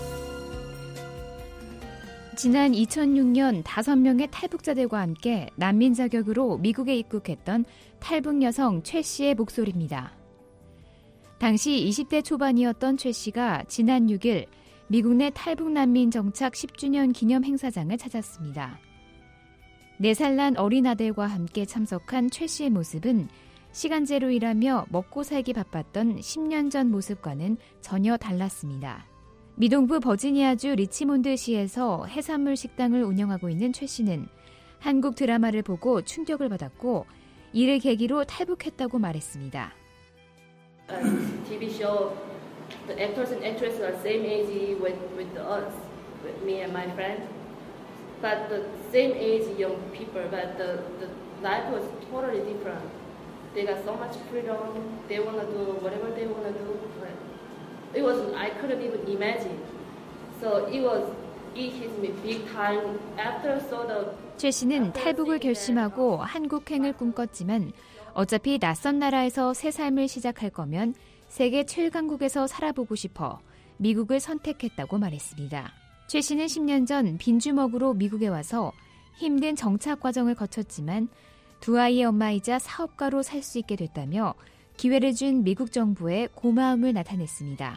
지난 2006년 5명의 탈북자들과 함께 난민 자격으로 미국에 입국했던 탈북 여성 최 씨의 목소리입니다. 당시 20대 초반이었던 최 씨가 지난 6일 미국 내 탈북 난민 정착 10주년 기념 행사장을 찾았습니다. 4살 난 어린 아들과 함께 참석한 최 씨의 모습은 시간제로 일하며 먹고 살기 바빴던 10년 전 모습과는 전혀 달랐습니다. 미동부 버지니아주 리치몬드시에서 해산물 식당을 운영하고 있는 최 씨는 한국 드라마를 보고 충격을 받았고 이를 계기로 탈북했다고 말했습니다. TV show, the actors and actresses are same age with us, with me and my friend. But the same age young people, but the life was totally different. They got so much freedom. They wanna do whatever they wanna do. It was I couldn't even imagine. So it hit me big time after saw the. 최 씨는 탈북을 결심하고 한국행을 꿈꿨지만 어차피 낯선 나라에서 새 삶을 시작할 거면 세계 최강국에서 살아보고 싶어 미국을 선택했다고 말했습니다. 최 씨는 10년 전 빈주먹으로 미국에 와서 힘든 정착 과정을 거쳤지만 두 아이의 엄마이자 사업가로 살 수 있게 됐다며 기회를 준 미국 정부에 고마움을 나타냈습니다.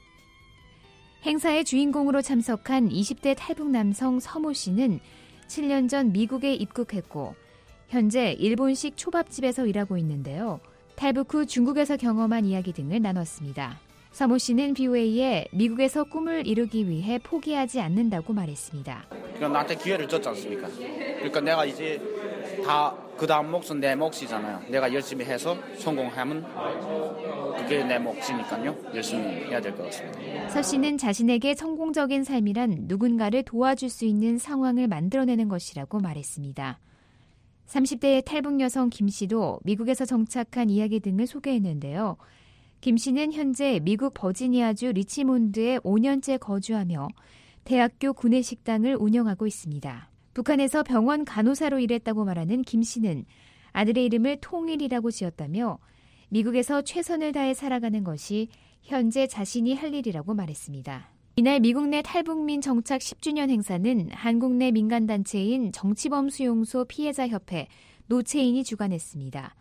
행사의 주인공으로 참석한 20대 탈북 남성 서모 씨는 7년 전 미국에 입국했고 현재 일본식 초밥집에서 일하고 있는데요. 탈북 후 중국에서 경험한 이야기 등을 나눴습니다. 서모 씨는 BOA에 미국에서 꿈을 이루기 위해 포기하지 않는다고 말했습니다. 그러니까 나한테 기회를 줬지 않습니까? 그러니까 내가 이제 다 그 다음 몫은 내 몫이잖아요. 내가 열심히 해서 성공하면 그게 내 몫이니까요. 열심히 해야 될 것 같습니다. 서 씨는 자신에게 성공적인 삶이란 누군가를 도와줄 수 있는 상황을 만들어내는 것이라고 말했습니다. 30대의 탈북 여성 김 씨도 미국에서 정착한 이야기 등을 소개했는데요. 김 씨는 현재 미국 버지니아주 리치몬드에 5년째 거주하며 대학교 구내식당을 운영하고 있습니다. 북한에서 병원 간호사로 일했다고 말하는 김 씨는 아들의 이름을 통일이라고 지었다며 미국에서 최선을 다해 살아가는 것이 현재 자신이 할 일이라고 말했습니다. 이날 미국 내 탈북민 정착 10주년 행사는 한국 내 민간단체인 정치범수용소 피해자협회 노채인이 주관했습니다.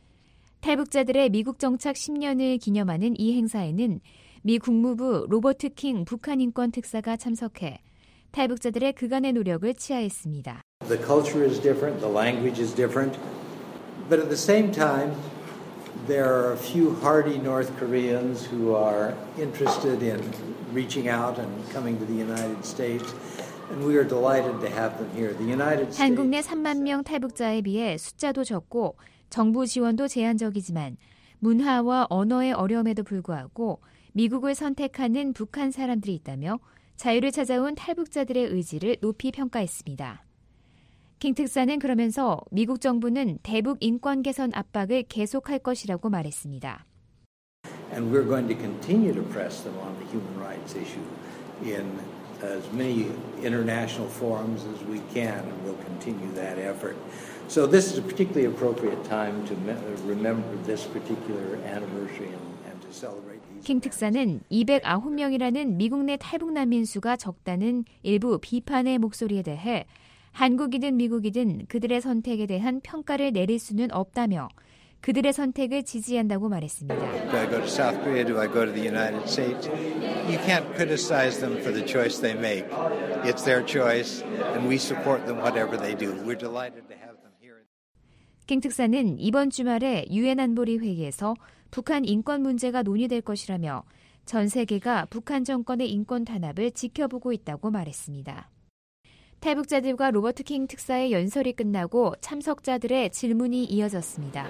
탈북자들의 미국 정착 10년을 기념하는 이 행사에는 미 국무부 로버트 킹 북한 인권 특사가 참석해 탈북자들의 그간의 노력을 치하했습니다. The culture is different, the language is different, but at the same time there are a few hardy North Koreans who are interested in reaching out and coming to the United States, and we are delighted to have them here. The United States. 한국 내 3만 명 탈북자에 비해 숫자도 적고 정부 지원도 제한적이지만 문화와 언어의 어려움에도 불구하고 미국을 선택하는 북한 사람들이 있다며 자유를 찾아온 탈북자들의 의지를 높이 평가했습니다. 킹 특사는 그러면서 미국 정부는 대북 인권 개선 압박을 계속할 것이라고 말했습니다. And we're going to continue to press them on the human rights issue in as many international forums as we can, and we'll continue that effort. So this is a particularly appropriate time to remember this particular anniversary and to celebrate these. 킹 특사는 209명이라는 미국 내 탈북 난민 수가 적다는 일부 비판의 목소리에 대해 한국이든 미국이든 그들의 선택에 대한 평가를 내릴 수는 없다며 그들의 선택을 지지한다고 말했습니다. Do I go to South Korea? Do I go to the United States? You can't criticize them for the choice they make. It's their choice, and we support them whatever they do. We're delighted to have them here. 킹 특사는 이번 주말에 유엔 안보리 회의에서 북한 인권 문제가 논의될 것이라며 전 세계가 북한 정권의 인권 탄압을 지켜보고 있다고 말했습니다. 탈북자들과 로버트 킹 특사의 연설이 끝나고 참석자들의 질문이 이어졌습니다.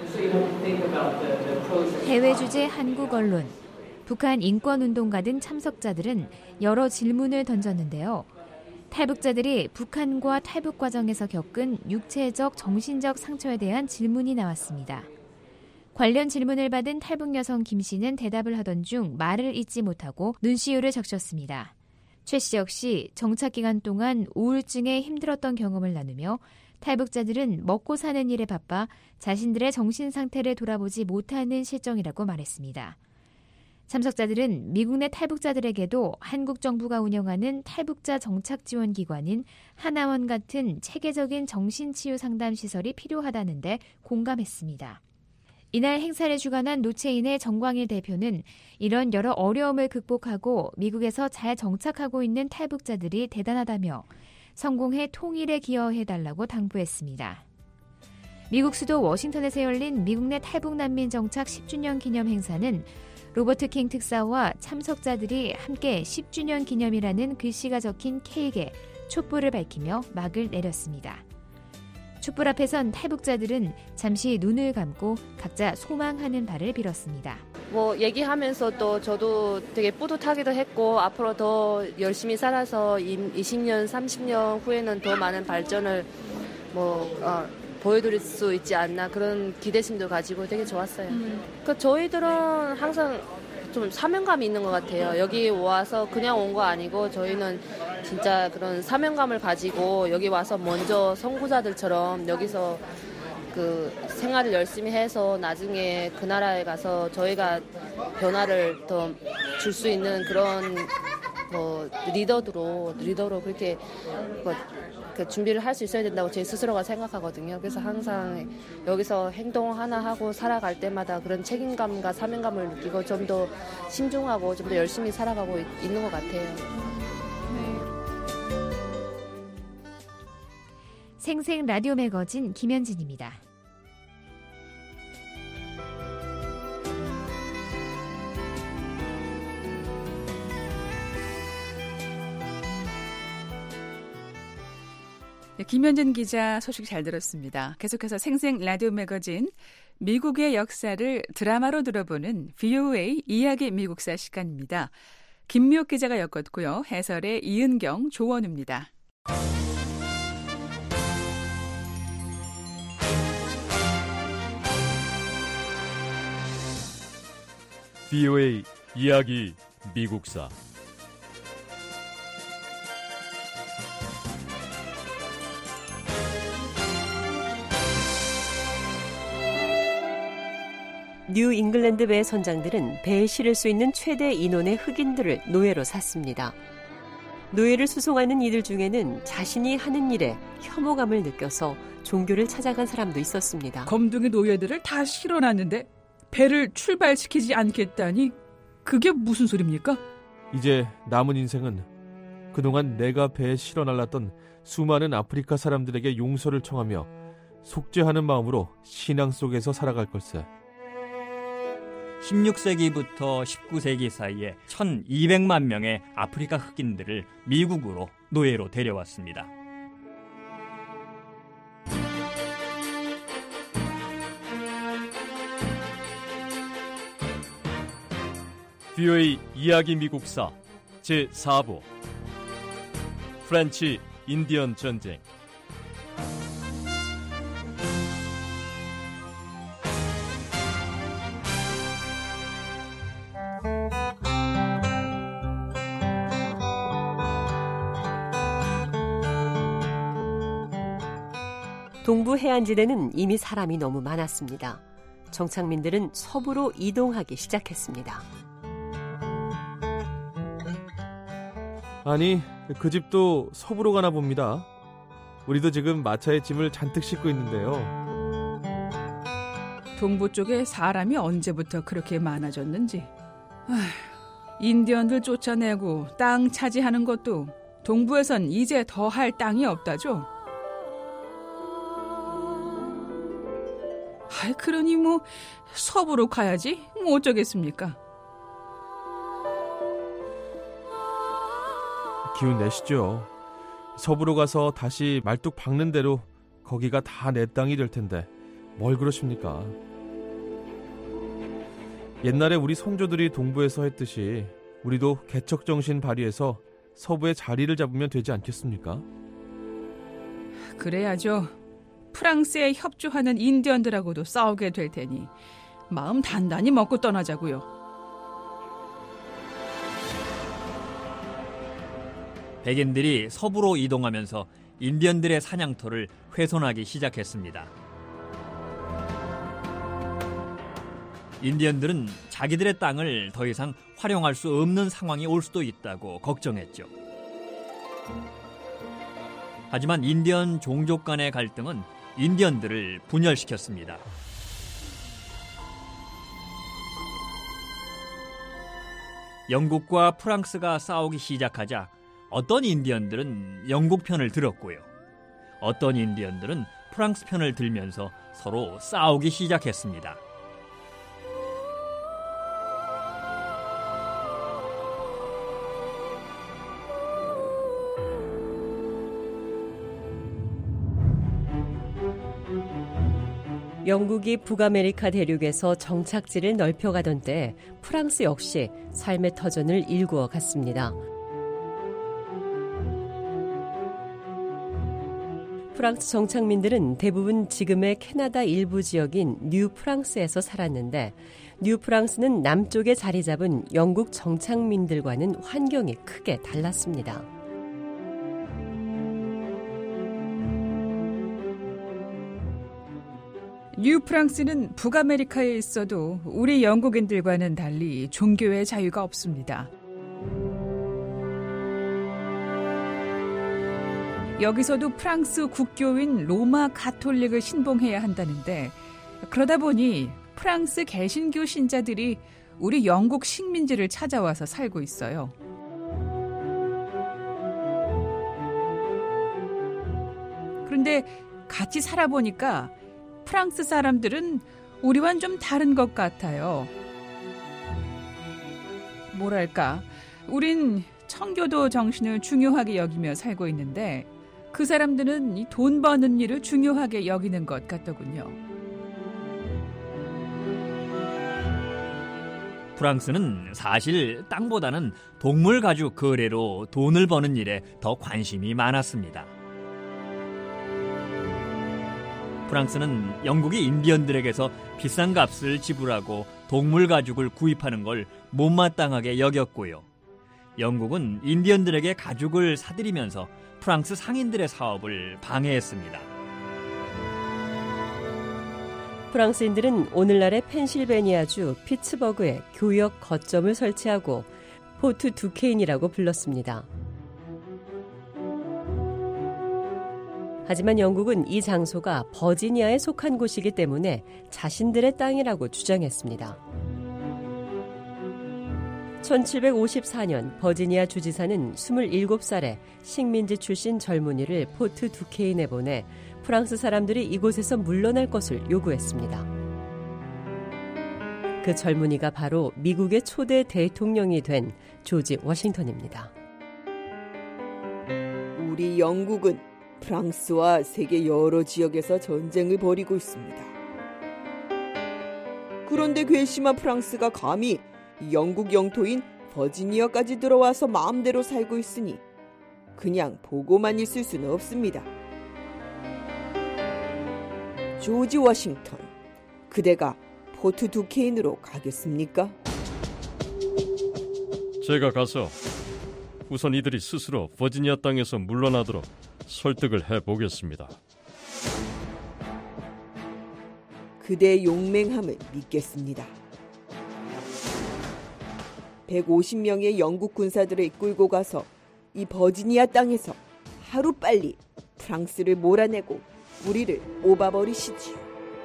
해외 주재 한국 언론, 북한 인권운동가 등 참석자들은 여러 질문을 던졌는데요. 탈북자들이 북한과 탈북 과정에서 겪은 육체적, 정신적 상처에 대한 질문이 나왔습니다. 관련 질문을 받은 탈북 여성 김 씨는 대답을 하던 중 말을 잇지 못하고 눈시울을 적셨습니다. 최 씨 역시 정착 기간 동안 우울증에 힘들었던 경험을 나누며 탈북자들은 먹고 사는 일에 바빠 자신들의 정신 상태를 돌아보지 못하는 실정이라고 말했습니다. 참석자들은 미국 내 탈북자들에게도 한국 정부가 운영하는 탈북자 정착 지원 기관인 하나원 같은 체계적인 정신치유 상담 시설이 필요하다는데 공감했습니다. 이날 행사를 주관한 노채인의 정광일 대표는 이런 여러 어려움을 극복하고 미국에서 잘 정착하고 있는 탈북자들이 대단하다며 성공해 통일에 기여해달라고 당부했습니다. 미국 수도 워싱턴에서 열린 미국 내 탈북 난민 정착 10주년 기념 행사는 로버트 킹 특사와 참석자들이 함께 10주년 기념이라는 글씨가 적힌 케이크에 촛불을 밝히며 막을 내렸습니다. 촛불 앞에선 탈북자들은 잠시 눈을 감고 각자 소망하는 바를 빌었습니다. 얘기하면서 또 저도 되게 뿌듯하기도 했고 앞으로 더 열심히 살아서 20년, 30년 후에는 더 많은 발전을 보여드릴 수 있지 않나 그런 기대심도 가지고 되게 좋았어요. 저희들은 항상 좀 사명감이 있는 것 같아요. 여기 와서 그냥 온 거 아니고 저희는 진짜 그런 사명감을 가지고 여기 와서 먼저 선구자들처럼 여기서 그 생활을 열심히 해서 나중에 그 나라에 가서 저희가 변화를 더 줄 수 있는 그런 리더로 그렇게 준비를 할 수 있어야 된다고 제 스스로가 생각하거든요. 그래서 항상 여기서 행동 하나 하고 살아갈 때마다 그런 책임감과 사명감을 느끼고 좀 더 신중하고 좀 더 열심히 살아가고 있는 것 같아요. 생생 라디오 매거진 김현진입니다. 김현진 기자 소식 잘 들었습니다. 계속해서 생생 라디오 매거진 미국의 역사를 드라마로 들어보는 VOA 이야기 미국사 시간입니다. 김미옥 기자가 엮었고요. 해설의 이은경, 조원우입니다. VOA 이야기 미국사 뉴 잉글랜드 배 선장들은 배에 실을 수 있는 최대 인원의 흑인들을 노예로 샀습니다. 노예를 수송하는 이들 중에는 자신이 하는 일에 혐오감을 느껴서 종교를 찾아간 사람도 있었습니다. 검둥이 노예들을 다 실어놨는데 배를 출발시키지 않겠다니 그게 무슨 소리입니까? 이제 남은 인생은 그동안 내가 배에 실어 날랐던 수많은 아프리카 사람들에게 용서를 청하며 속죄하는 마음으로 신앙 속에서 살아갈 걸세. 16세기부터 19세기 사이에 1200만 명의 아프리카 흑인들을 미국으로 노예로 데려왔습니다. VOA 이야기 미국사 제4부 프렌치 인디언 전쟁. 동부 해안지대는 이미 사람이 너무 많았습니다. 정착민들은 서부로 이동하기 시작했습니다. 아니, 그 집도 서부로 가나 봅니다. 우리도 지금 마차에 짐을 잔뜩 싣고 있는데요. 동부 쪽에 사람이 언제부터 그렇게 많아졌는지. 인디언들 쫓아내고 땅 차지하는 것도 동부에선 이제 더 할 땅이 없다죠. 그러니 뭐 서부로 가야지 뭐 어쩌겠습니까? 기운 내시죠. 서부로 가서 다시 말뚝 박는 대로 거기가 다 내 땅이 될 텐데 뭘 그러십니까? 옛날에 우리 선조들이 동부에서 했듯이 우리도 개척정신 발휘해서 서부에 자리를 잡으면 되지 않겠습니까? 그래야죠. 프랑스에 협조하는 인디언들하고도 싸우게 될 테니 마음 단단히 먹고 떠나자고요. 백인들이 서부로 이동하면서 인디언들의 사냥터를 훼손하기 시작했습니다. 인디언들은 자기들의 땅을 더 이상 활용할 수 없는 상황이 올 수도 있다고 걱정했죠. 하지만 인디언 종족 간의 갈등은 인디언들을 분열시켰습니다. 영국과 프랑스가 싸우기 시작하자 어떤 인디언들은 영국 편을 들었고요. 어떤 인디언들은 프랑스 편을 들면서 서로 싸우기 시작했습니다. 영국이 북아메리카 대륙에서 정착지를 넓혀가던 때 프랑스 역시 삶의 터전을 일구어 갔습니다. 프랑스 정착민들은 대부분 지금의 캐나다 일부 지역인 뉴 프랑스에서 살았는데 뉴 프랑스는 남쪽에 자리 잡은 영국 정착민들과는 환경이 크게 달랐습니다. 뉴 프랑스는 북아메리카에 있어도 우리 영국인들과는 달리 종교의 자유가 없습니다. 여기서도 프랑스 국교인 로마 가톨릭을 신봉해야 한다는데 그러다 보니 프랑스 개신교 신자들이 우리 영국 식민지를 찾아와서 살고 있어요. 그런데 같이 살아보니까 프랑스 사람들은 우리와는 좀 다른 것 같아요. 뭐랄까, 우린 청교도 정신을 중요하게 여기며 살고 있는데 그 사람들은 이 돈 버는 일을 중요하게 여기는 것 같더군요. 프랑스는 사실 땅보다는 동물 가죽 거래로 돈을 버는 일에 더 관심이 많았습니다. 프랑스는 영국이 인디언들에게서 비싼 값을 지불하고 동물 가죽을 구입하는 걸 못마땅하게 여겼고요. 영국은 인디언들에게 가죽을 사들이면서 프랑스 상인들의 사업을 방해했습니다. 프랑스인들은 오늘날의 펜실베니아주 피츠버그에 교역 거점을 설치하고 포트 두케인이라고 불렀습니다. 하지만 영국은 이 장소가 버지니아에 속한 곳이기 때문에 자신들의 땅이라고 주장했습니다. 1754년 버지니아 주지사는 27살의 식민지 출신 젊은이를 포트 두케인에 보내 프랑스 사람들이 이곳에서 물러날 것을 요구했습니다. 그 젊은이가 바로 미국의 초대 대통령이 된 조지 워싱턴입니다. 우리 영국은 프랑스와 세계 여러 지역에서 전쟁을 벌이고 있습니다. 그런데 괘씸한 프랑스가 감히 영국 영토인 버지니아까지 들어와서 마음대로 살고 있으니 그냥 보고만 있을 수는 없습니다. 조지 워싱턴, 그대가 포트 두케인으로 가겠습니까? 제가 가서 우선 이들이 스스로 버지니아 땅에서 물러나도록 설득을 해보겠습니다. 그대의 용맹함을 믿겠습니다. 150명의 영국 군사들을 이끌고 가서 이 버지니아 땅에서 하루빨리 프랑스를 몰아내고 우리를 뽑아버리시지요.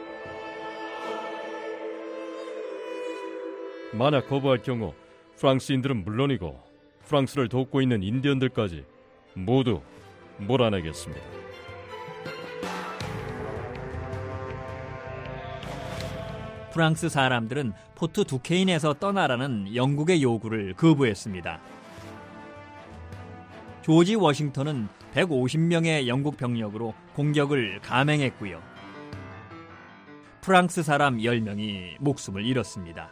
만약 거부할 경우 프랑스인들은 물론이고 프랑스를 돕고 있는 인디언들까지 모두 몰아내겠습니다. 프랑스 사람들은 포트 두케인에서 떠나라는 영국의 요구를 거부했습니다. 조지 워싱턴은 150명의 영국 병력으로 공격을 감행했고요. 프랑스 사람 10명이 목숨을 잃었습니다.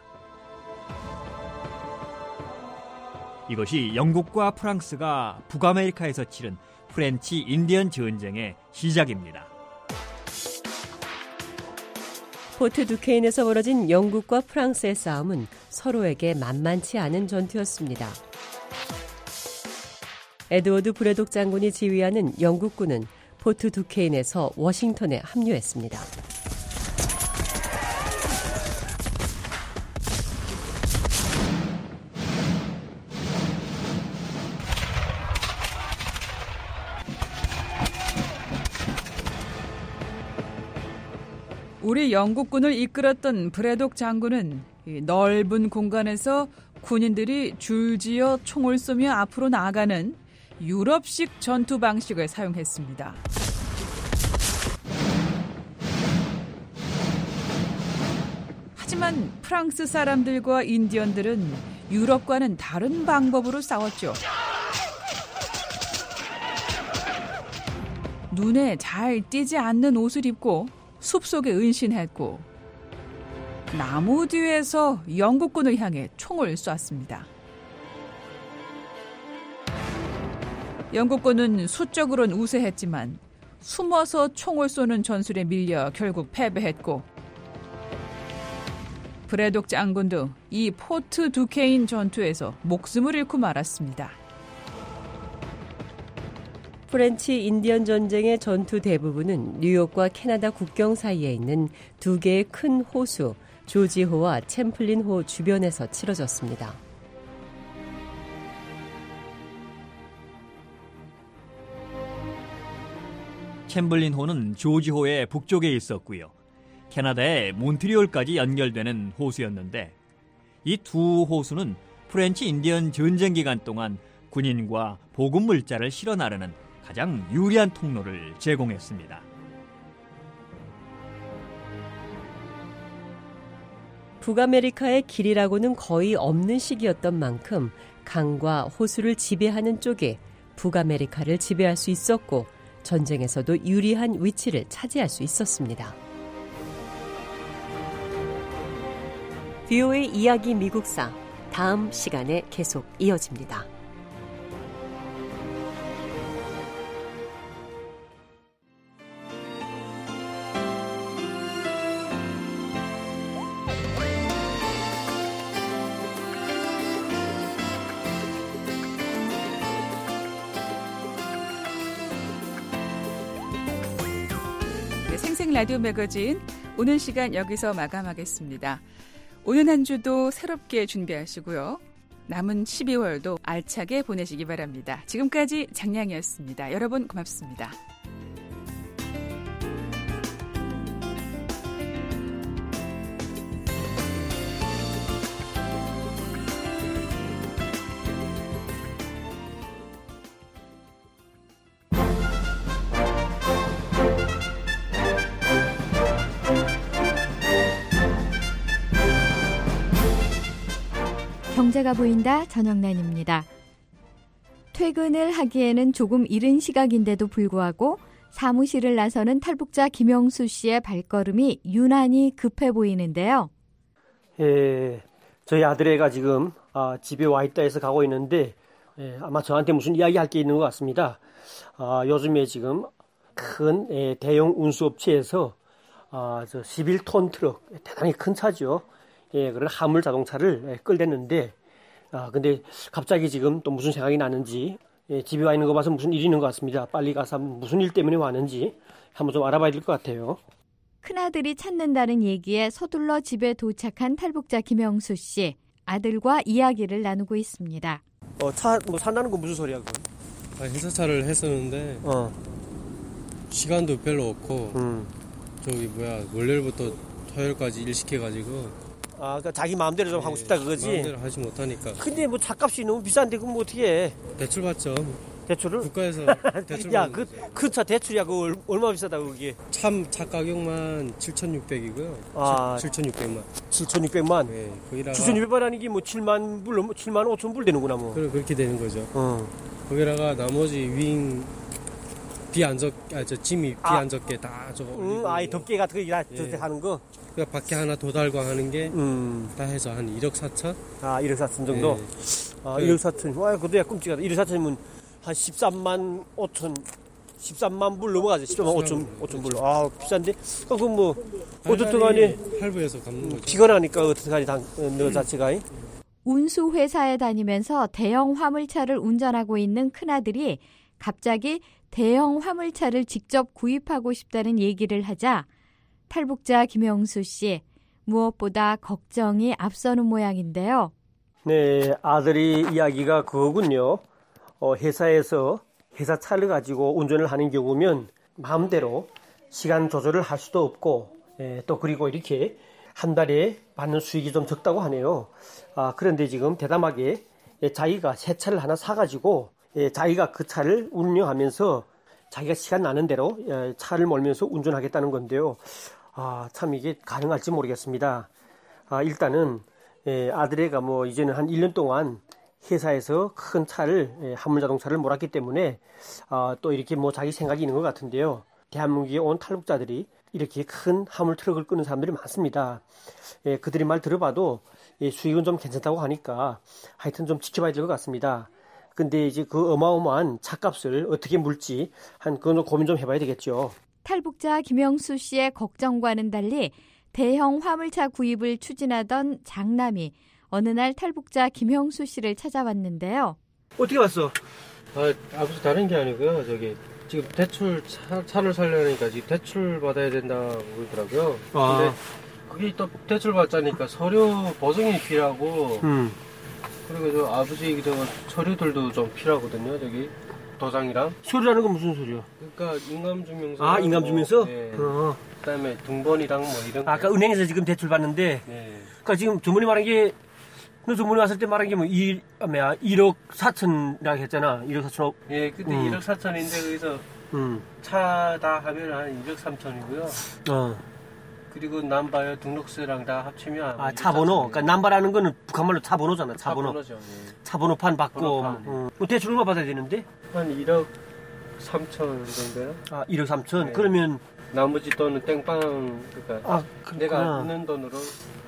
이것이 영국과 프랑스가 북아메리카에서 치른 프렌치 인디언 전쟁의 시작입니다. 포트 두케인에서 벌어진 영국과 프랑스의 싸움은 서로에게 만만치 않은 전투였습니다. 에드워드 브래독 장군이 지휘하는 영국군은 포트 두케인에서 워싱턴에 합류했습니다. 우리 영국군을 이끌었던 브래독 장군은 넓은 공간에서 군인들이 줄지어 총을 쏘며 앞으로 나아가는 유럽식 전투 방식을 사용했습니다. 하지만 프랑스 사람들과 인디언들은 유럽과는 다른 방법으로 싸웠죠. 눈에 잘 띄지 않는 옷을 입고 숲속에 은신했고 나무 뒤에서 영국군을 향해 총을 쐈습니다. 영국군은 수적으로는 우세했지만 숨어서 총을 쏘는 전술에 밀려 결국 패배했고 브래독 장군도 이 포트 두케인 전투에서 목숨을 잃고 말았습니다. 프렌치 인디언 전쟁의 전투 대부분은 뉴욕과 캐나다 국경 사이에 있는 두 개의 큰 호수, 조지호와 챔플린호 주변에서 치러졌습니다. 챔블린호는 조지호의 북쪽에 있었고요. 캐나다의 몬트리올까지 연결되는 호수였는데 이 두 호수는 프렌치 인디언 전쟁 기간 동안 군인과 보급 물자를 실어 나르는 가장 유리한 통로를 제공했습니다. 북아메리카의 길이라고는 거의 없는 시기였던 만큼 강과 호수를 지배하는 쪽이 북아메리카를 지배할 수 있었고 전쟁에서도 유리한 위치를 차지할 수 있었습니다. VOA 이야기 미국사 다음 시간에 계속 이어집니다. 생생 라디오 매거진 오늘 시간 여기서 마감하겠습니다. 오는 한 주도 새롭게 준비하시고요. 남은 12월도 알차게 보내시기 바랍니다. 지금까지 장량이었습니다. 여러분 고맙습니다. 경제가 보인다 전영란입니다. 퇴근을 하기에는 조금 이른 시각인데도 불구하고 사무실을 나서는 탈북자 김영수 씨의 발걸음이 유난히 급해 보이는데요. 예, 저희 아들애가 지금 집에 와 있다 해서 가고 있는데 아마 저한테 무슨 이야기할 게 있는 것 같습니다. 요즘에 지금 큰 대형 운수업체에서 저 11톤 트럭, 대단히 큰 차죠. 그런 화물 자동차를 끌댔는데, 근데 갑자기 지금 또 무슨 생각이 나는지, 집에 와 있는 거 봐서 무슨 일이 있는 것 같습니다. 빨리 가서 무슨 일 때문에 왔는지 한번 좀 알아봐야 될 것 같아요. 큰아들이 찾는다는 얘기에 서둘러 집에 도착한 탈북자 김영수 씨, 아들과 이야기를 나누고 있습니다. 차 뭐 산다는 건 무슨 소리야, 그건? 회사차를 했었는데, 시간도 별로 없고, 월요일부터 토요일까지 일 시켜가지고, 그러니까 자기 마음대로 좀 하고 싶다 그거지? 마음대로 하지 못하니까. 근데 뭐 차값이 너무 비싼데 그럼 뭐 어떻게 해? 대출 받죠. 대출을? 국가에서 대출 야, 큰 차 대출이야. 그거 얼마 비싸다 그게? 차 가격만 7,600이고요. 7,600만. 7,600만? 네. 거기다가 7,600만 하는 게 뭐 7만 불, 7만 5천 불 되는구나 뭐. 그렇게 되는 거죠. 거기다가 나머지 윙 짐이 비 안 적게 다 저거. 이 덮개 같은 거 다 하는 거? 그러니까 밖에 하나 더 달고 하는 게 다 해서 한 1억 4천? 1억 4천 정도? 네. 1억 4천. 와, 그것도 끔찍하다. 1억 4천이면 한 13만 5천, 13만 불 넘어가죠. 13만 5천 불. 비싼데? 그럼 뭐, 어떻든 간에. 할부해서 갚는 거죠. 피곤하니까 어떻든 간에 너 자체가. 운수회사에 다니면서 대형 화물차를 운전하고 있는 큰아들이 갑자기 대형 화물차를 직접 구입하고 싶다는 얘기를 하자 탈북자 김영수 씨, 무엇보다 걱정이 앞서는 모양인데요. 네, 아들이 이야기가 그거군요. 회사에서 회사 차를 가지고 운전을 하는 경우면 마음대로 시간 조절을 할 수도 없고, 또 그리고 이렇게 한 달에 받는 수익이 좀 적다고 하네요. 그런데 지금 대담하게 자기가 새 차를 하나 사가지고 자기가 그 차를 운영하면서 자기가 시간 나는 대로 차를 몰면서 운전하겠다는 건데요. 참 이게 가능할지 모르겠습니다. 일단은 아들애가 뭐 이제는 한 1년 동안 회사에서 큰 차를 화물 자동차를 몰았기 때문에 또 이렇게 뭐 자기 생각이 있는 것 같은데요. 대한민국에 온 탈북자들이 이렇게 큰 화물 트럭을 끄는 사람들이 많습니다. 그들이 말 들어봐도 수익은 좀 괜찮다고 하니까 하여튼 좀 지켜봐야 될 것 같습니다. 근데 이제 그 어마어마한 차값을 어떻게 물지 그건 고민 좀 해봐야 되겠죠. 탈북자 김영수 씨의 걱정과는 달리 대형 화물차 구입을 추진하던 장남이 어느 날 탈북자 김영수 씨를 찾아왔는데요. 어떻게 왔어? 아버지 다른 게 아니고요. 지금 차를 살려니까 지금 대출 받아야 된다고 그러더라고요. 근데 그게 또 대출 받자니까 서류 보증이 필요하고 그리고 아버지 서류들도 좀 필요하거든요. 도장이랑. 서류라는 건 무슨 서류요? 그러니까 인감증명서. 인감증명서? 네. 그다음에 등본이랑 뭐 이런. 그러니까 은행에서 지금 대출 받는데. 네. 그러니까 지금 주머니 말한 게 너 주머니 왔을 때 말한 게 뭐 1억 4천이라고 했잖아. 1억 4천억. 예, 근데 1억 4천인데 거기서 차 다 하면 한 1억 3천이고요. 그리고 남바요 등록세랑 다 합치면 차 번호. 그러니까 남바라는 거는 북한말로 차 번호잖아. 차 번호. 번호죠. 예. 차 번호판 받고. 대출 얼마 받아야 되는데? 한 1억 3천 정도요. 1억 3천. 네. 그러면 나머지 돈은 땡빵 그러니까 내가 있는 돈으로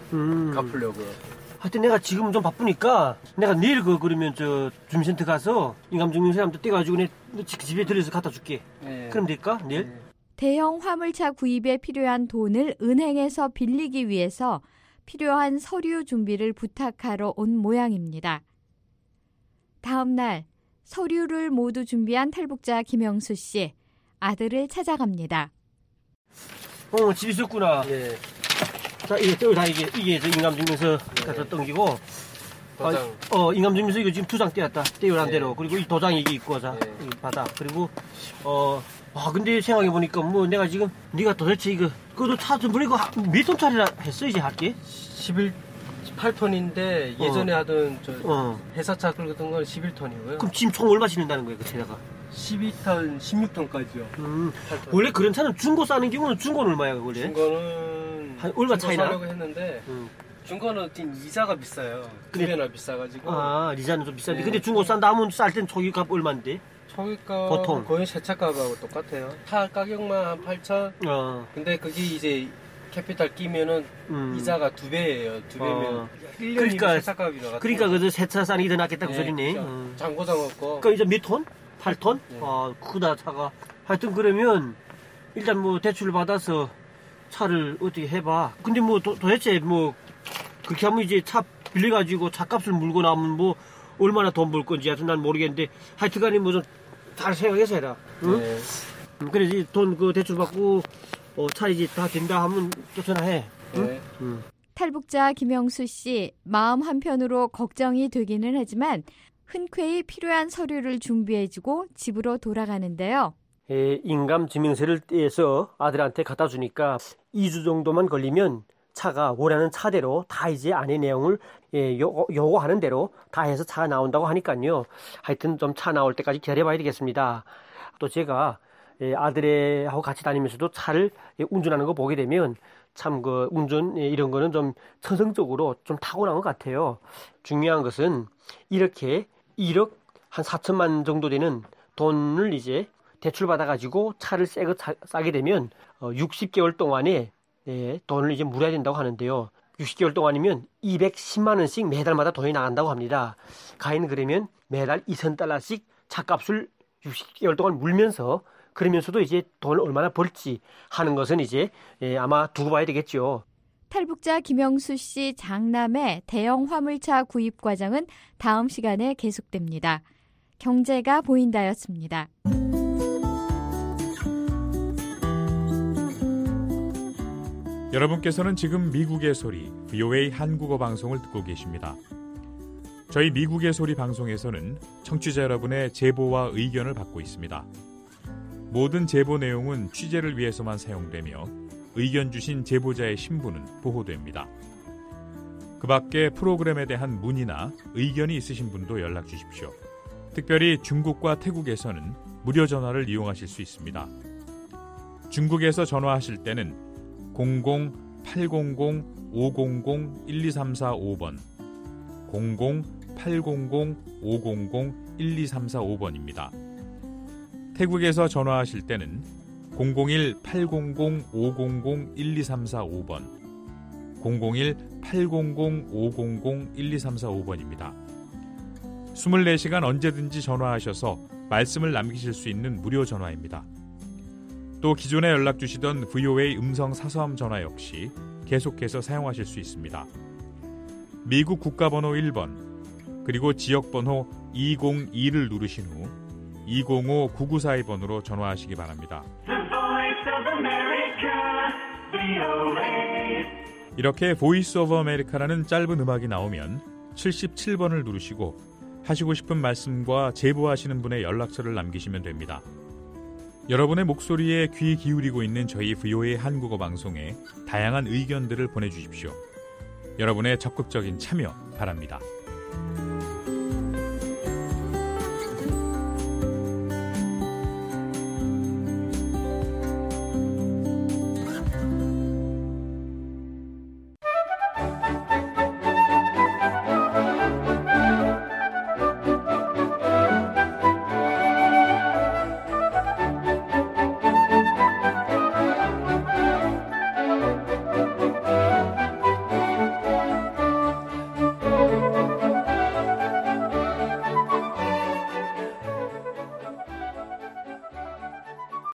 갚으려고요. 하여튼 내가 지금 좀 바쁘니까 내가 내일 그러면 주민센터 가서 인감증명서 한번 떼가지고 내 집에 들여서 갖다 줄게. 네. 그럼 될까? 내일? 네. 대형 화물차 구입에 필요한 돈을 은행에서 빌리기 위해서 필요한 서류 준비를 부탁하러 온 모양입니다. 다음 날 서류를 모두 준비한 탈북자 김영수 씨, 아들을 찾아갑니다. 집에 있었구나. 예. 자, 이게 다 이게 저 인감증명서 갖다 땡기고. 도장. 인감증명서 이거 지금 2장 떼었다. 떼어란 예. 대로. 그리고 이 도장이 이게 있고, 자, 이 받아. 그리고, 근데 생각해보니까 뭐 내가 지금, 네가 도대체 그것도 차 좀 보니까 몇 톤짜리라 했어, 이제 할게? 8톤인데 예전에 하던 회사차 끌던 건 11톤이고요. 그럼 지금 총 얼마 실린다는 거예요, 그 차가? 12톤, 16톤까지요. 원래 그런 차는 중고 싸는 경우는 중고는 얼마야, 원래? 중고는 한 얼마 차이나? 사려고 했는데 중고는 지금 이자가 비싸요. 두 배나 비싸가지고. 이자는 좀 비싼데. 근데 중고 싼다 하면 쌀 땐 초기값 얼마인데? 초기값 보통 거의 새 차값하고 똑같아요. 차 가격만 한 8천. 근데 그게 이제 캐피탈 끼면은 이자가 2배예요. 2배면 1년이면 새 차값이 나갔죠. 그러니까 그 새 차 싸는 게 더 낫겠다고 소리네. 장고장 없고. 그러니까 이제 몇 톤? 8톤? 크다 차가. 하여튼 그러면 일단 뭐 대출을 받아서 차를 어떻게 해봐. 근데 뭐 도대체 뭐 그렇게 하면 이제 차 빌려가지고 차값을 물고 나면 뭐 얼마나 돈 벌 건지 하여튼 난 모르겠는데 하여튼간에 뭐 좀 잘 생각해서 해라. 응? 네. 그래야지 돈 그 대출 받고 차 이제 다 된다 하면 또 전화해. 응? 네. 탈북자 김영수 씨 마음 한편으로 걱정이 되기는 하지만 흔쾌히 필요한 서류를 준비해주고 집으로 돌아가는데요. 인감증명서를 떼서 아들한테 갖다 주니까 2주 정도만 걸리면 차가 원하는 차대로 다 이제 안에 내용을 요구하는 대로 다 해서 차가 나온다고 하니까요. 하여튼 좀 차 나올 때까지 기다려봐야 되겠습니다. 또 제가 아들하고 같이 다니면서도 차를 운전하는 거 보게 되면 참 그 운전 이런 거는 좀 천성적으로 좀 타고난 것 같아요. 중요한 것은 이렇게 1억 한 4천만 정도 되는 돈을 이제 대출 받아가지고 차를 싸게 되면 60개월 동안에 돈을 이제 물어야 된다고 하는데요. 60개월 동안이면 210만 원씩 매달마다 돈이 나간다고 합니다. 가인 그러면 매달 $2,000씩 차값을 60개월 동안 물면서 그러면서도 이제 돈을 얼마나 벌지 하는 것은 이제 아마 두고 봐야 되겠죠. 탈북자 김영수 씨 장남의 대형 화물차 구입 과정은 다음 시간에 계속됩니다. 경제가 보인다였습니다. 여러분께서는 지금 미국의 소리 VOA 한국어 방송을 듣고 계십니다. 저희 미국의 소리 방송에서는 청취자 여러분의 제보와 의견을 받고 있습니다. 모든 제보 내용은 취재를 위해서만 사용되며 의견 주신 제보자의 신분은 보호됩니다. 그 밖에 프로그램에 대한 문의나 의견이 있으신 분도 연락 주십시오. 특별히 중국과 태국에서는 무료 전화를 이용하실 수 있습니다. 중국에서 전화하실 때는 00-800-500-1234-5번 00-800-500-1234-5번입니다. 태국에서 전화하실 때는 001-800-500-1234-5번 001-800-500-1234-5번입니다. 24시간 언제든지 전화하셔서 말씀을 남기실 수 있는 무료 전화입니다. 또 기존에 연락 주시던 VOA 음성 사서함 전화 역시 계속해서 사용하실 수 있습니다. 미국 국가번호 1번 그리고 지역번호 202를 누르신 후 205-9942번으로 전화하시기 바랍니다. 이렇게 보이스 오브 아메리카라는 짧은 음악이 나오면 77번을 누르시고 하시고 싶은 말씀과 제보하시는 분의 연락처를 남기시면 됩니다. 여러분의 목소리에 귀 기울이고 있는 저희 VOA 한국어 방송에 다양한 의견들을 보내주십시오. 여러분의 적극적인 참여 바랍니다.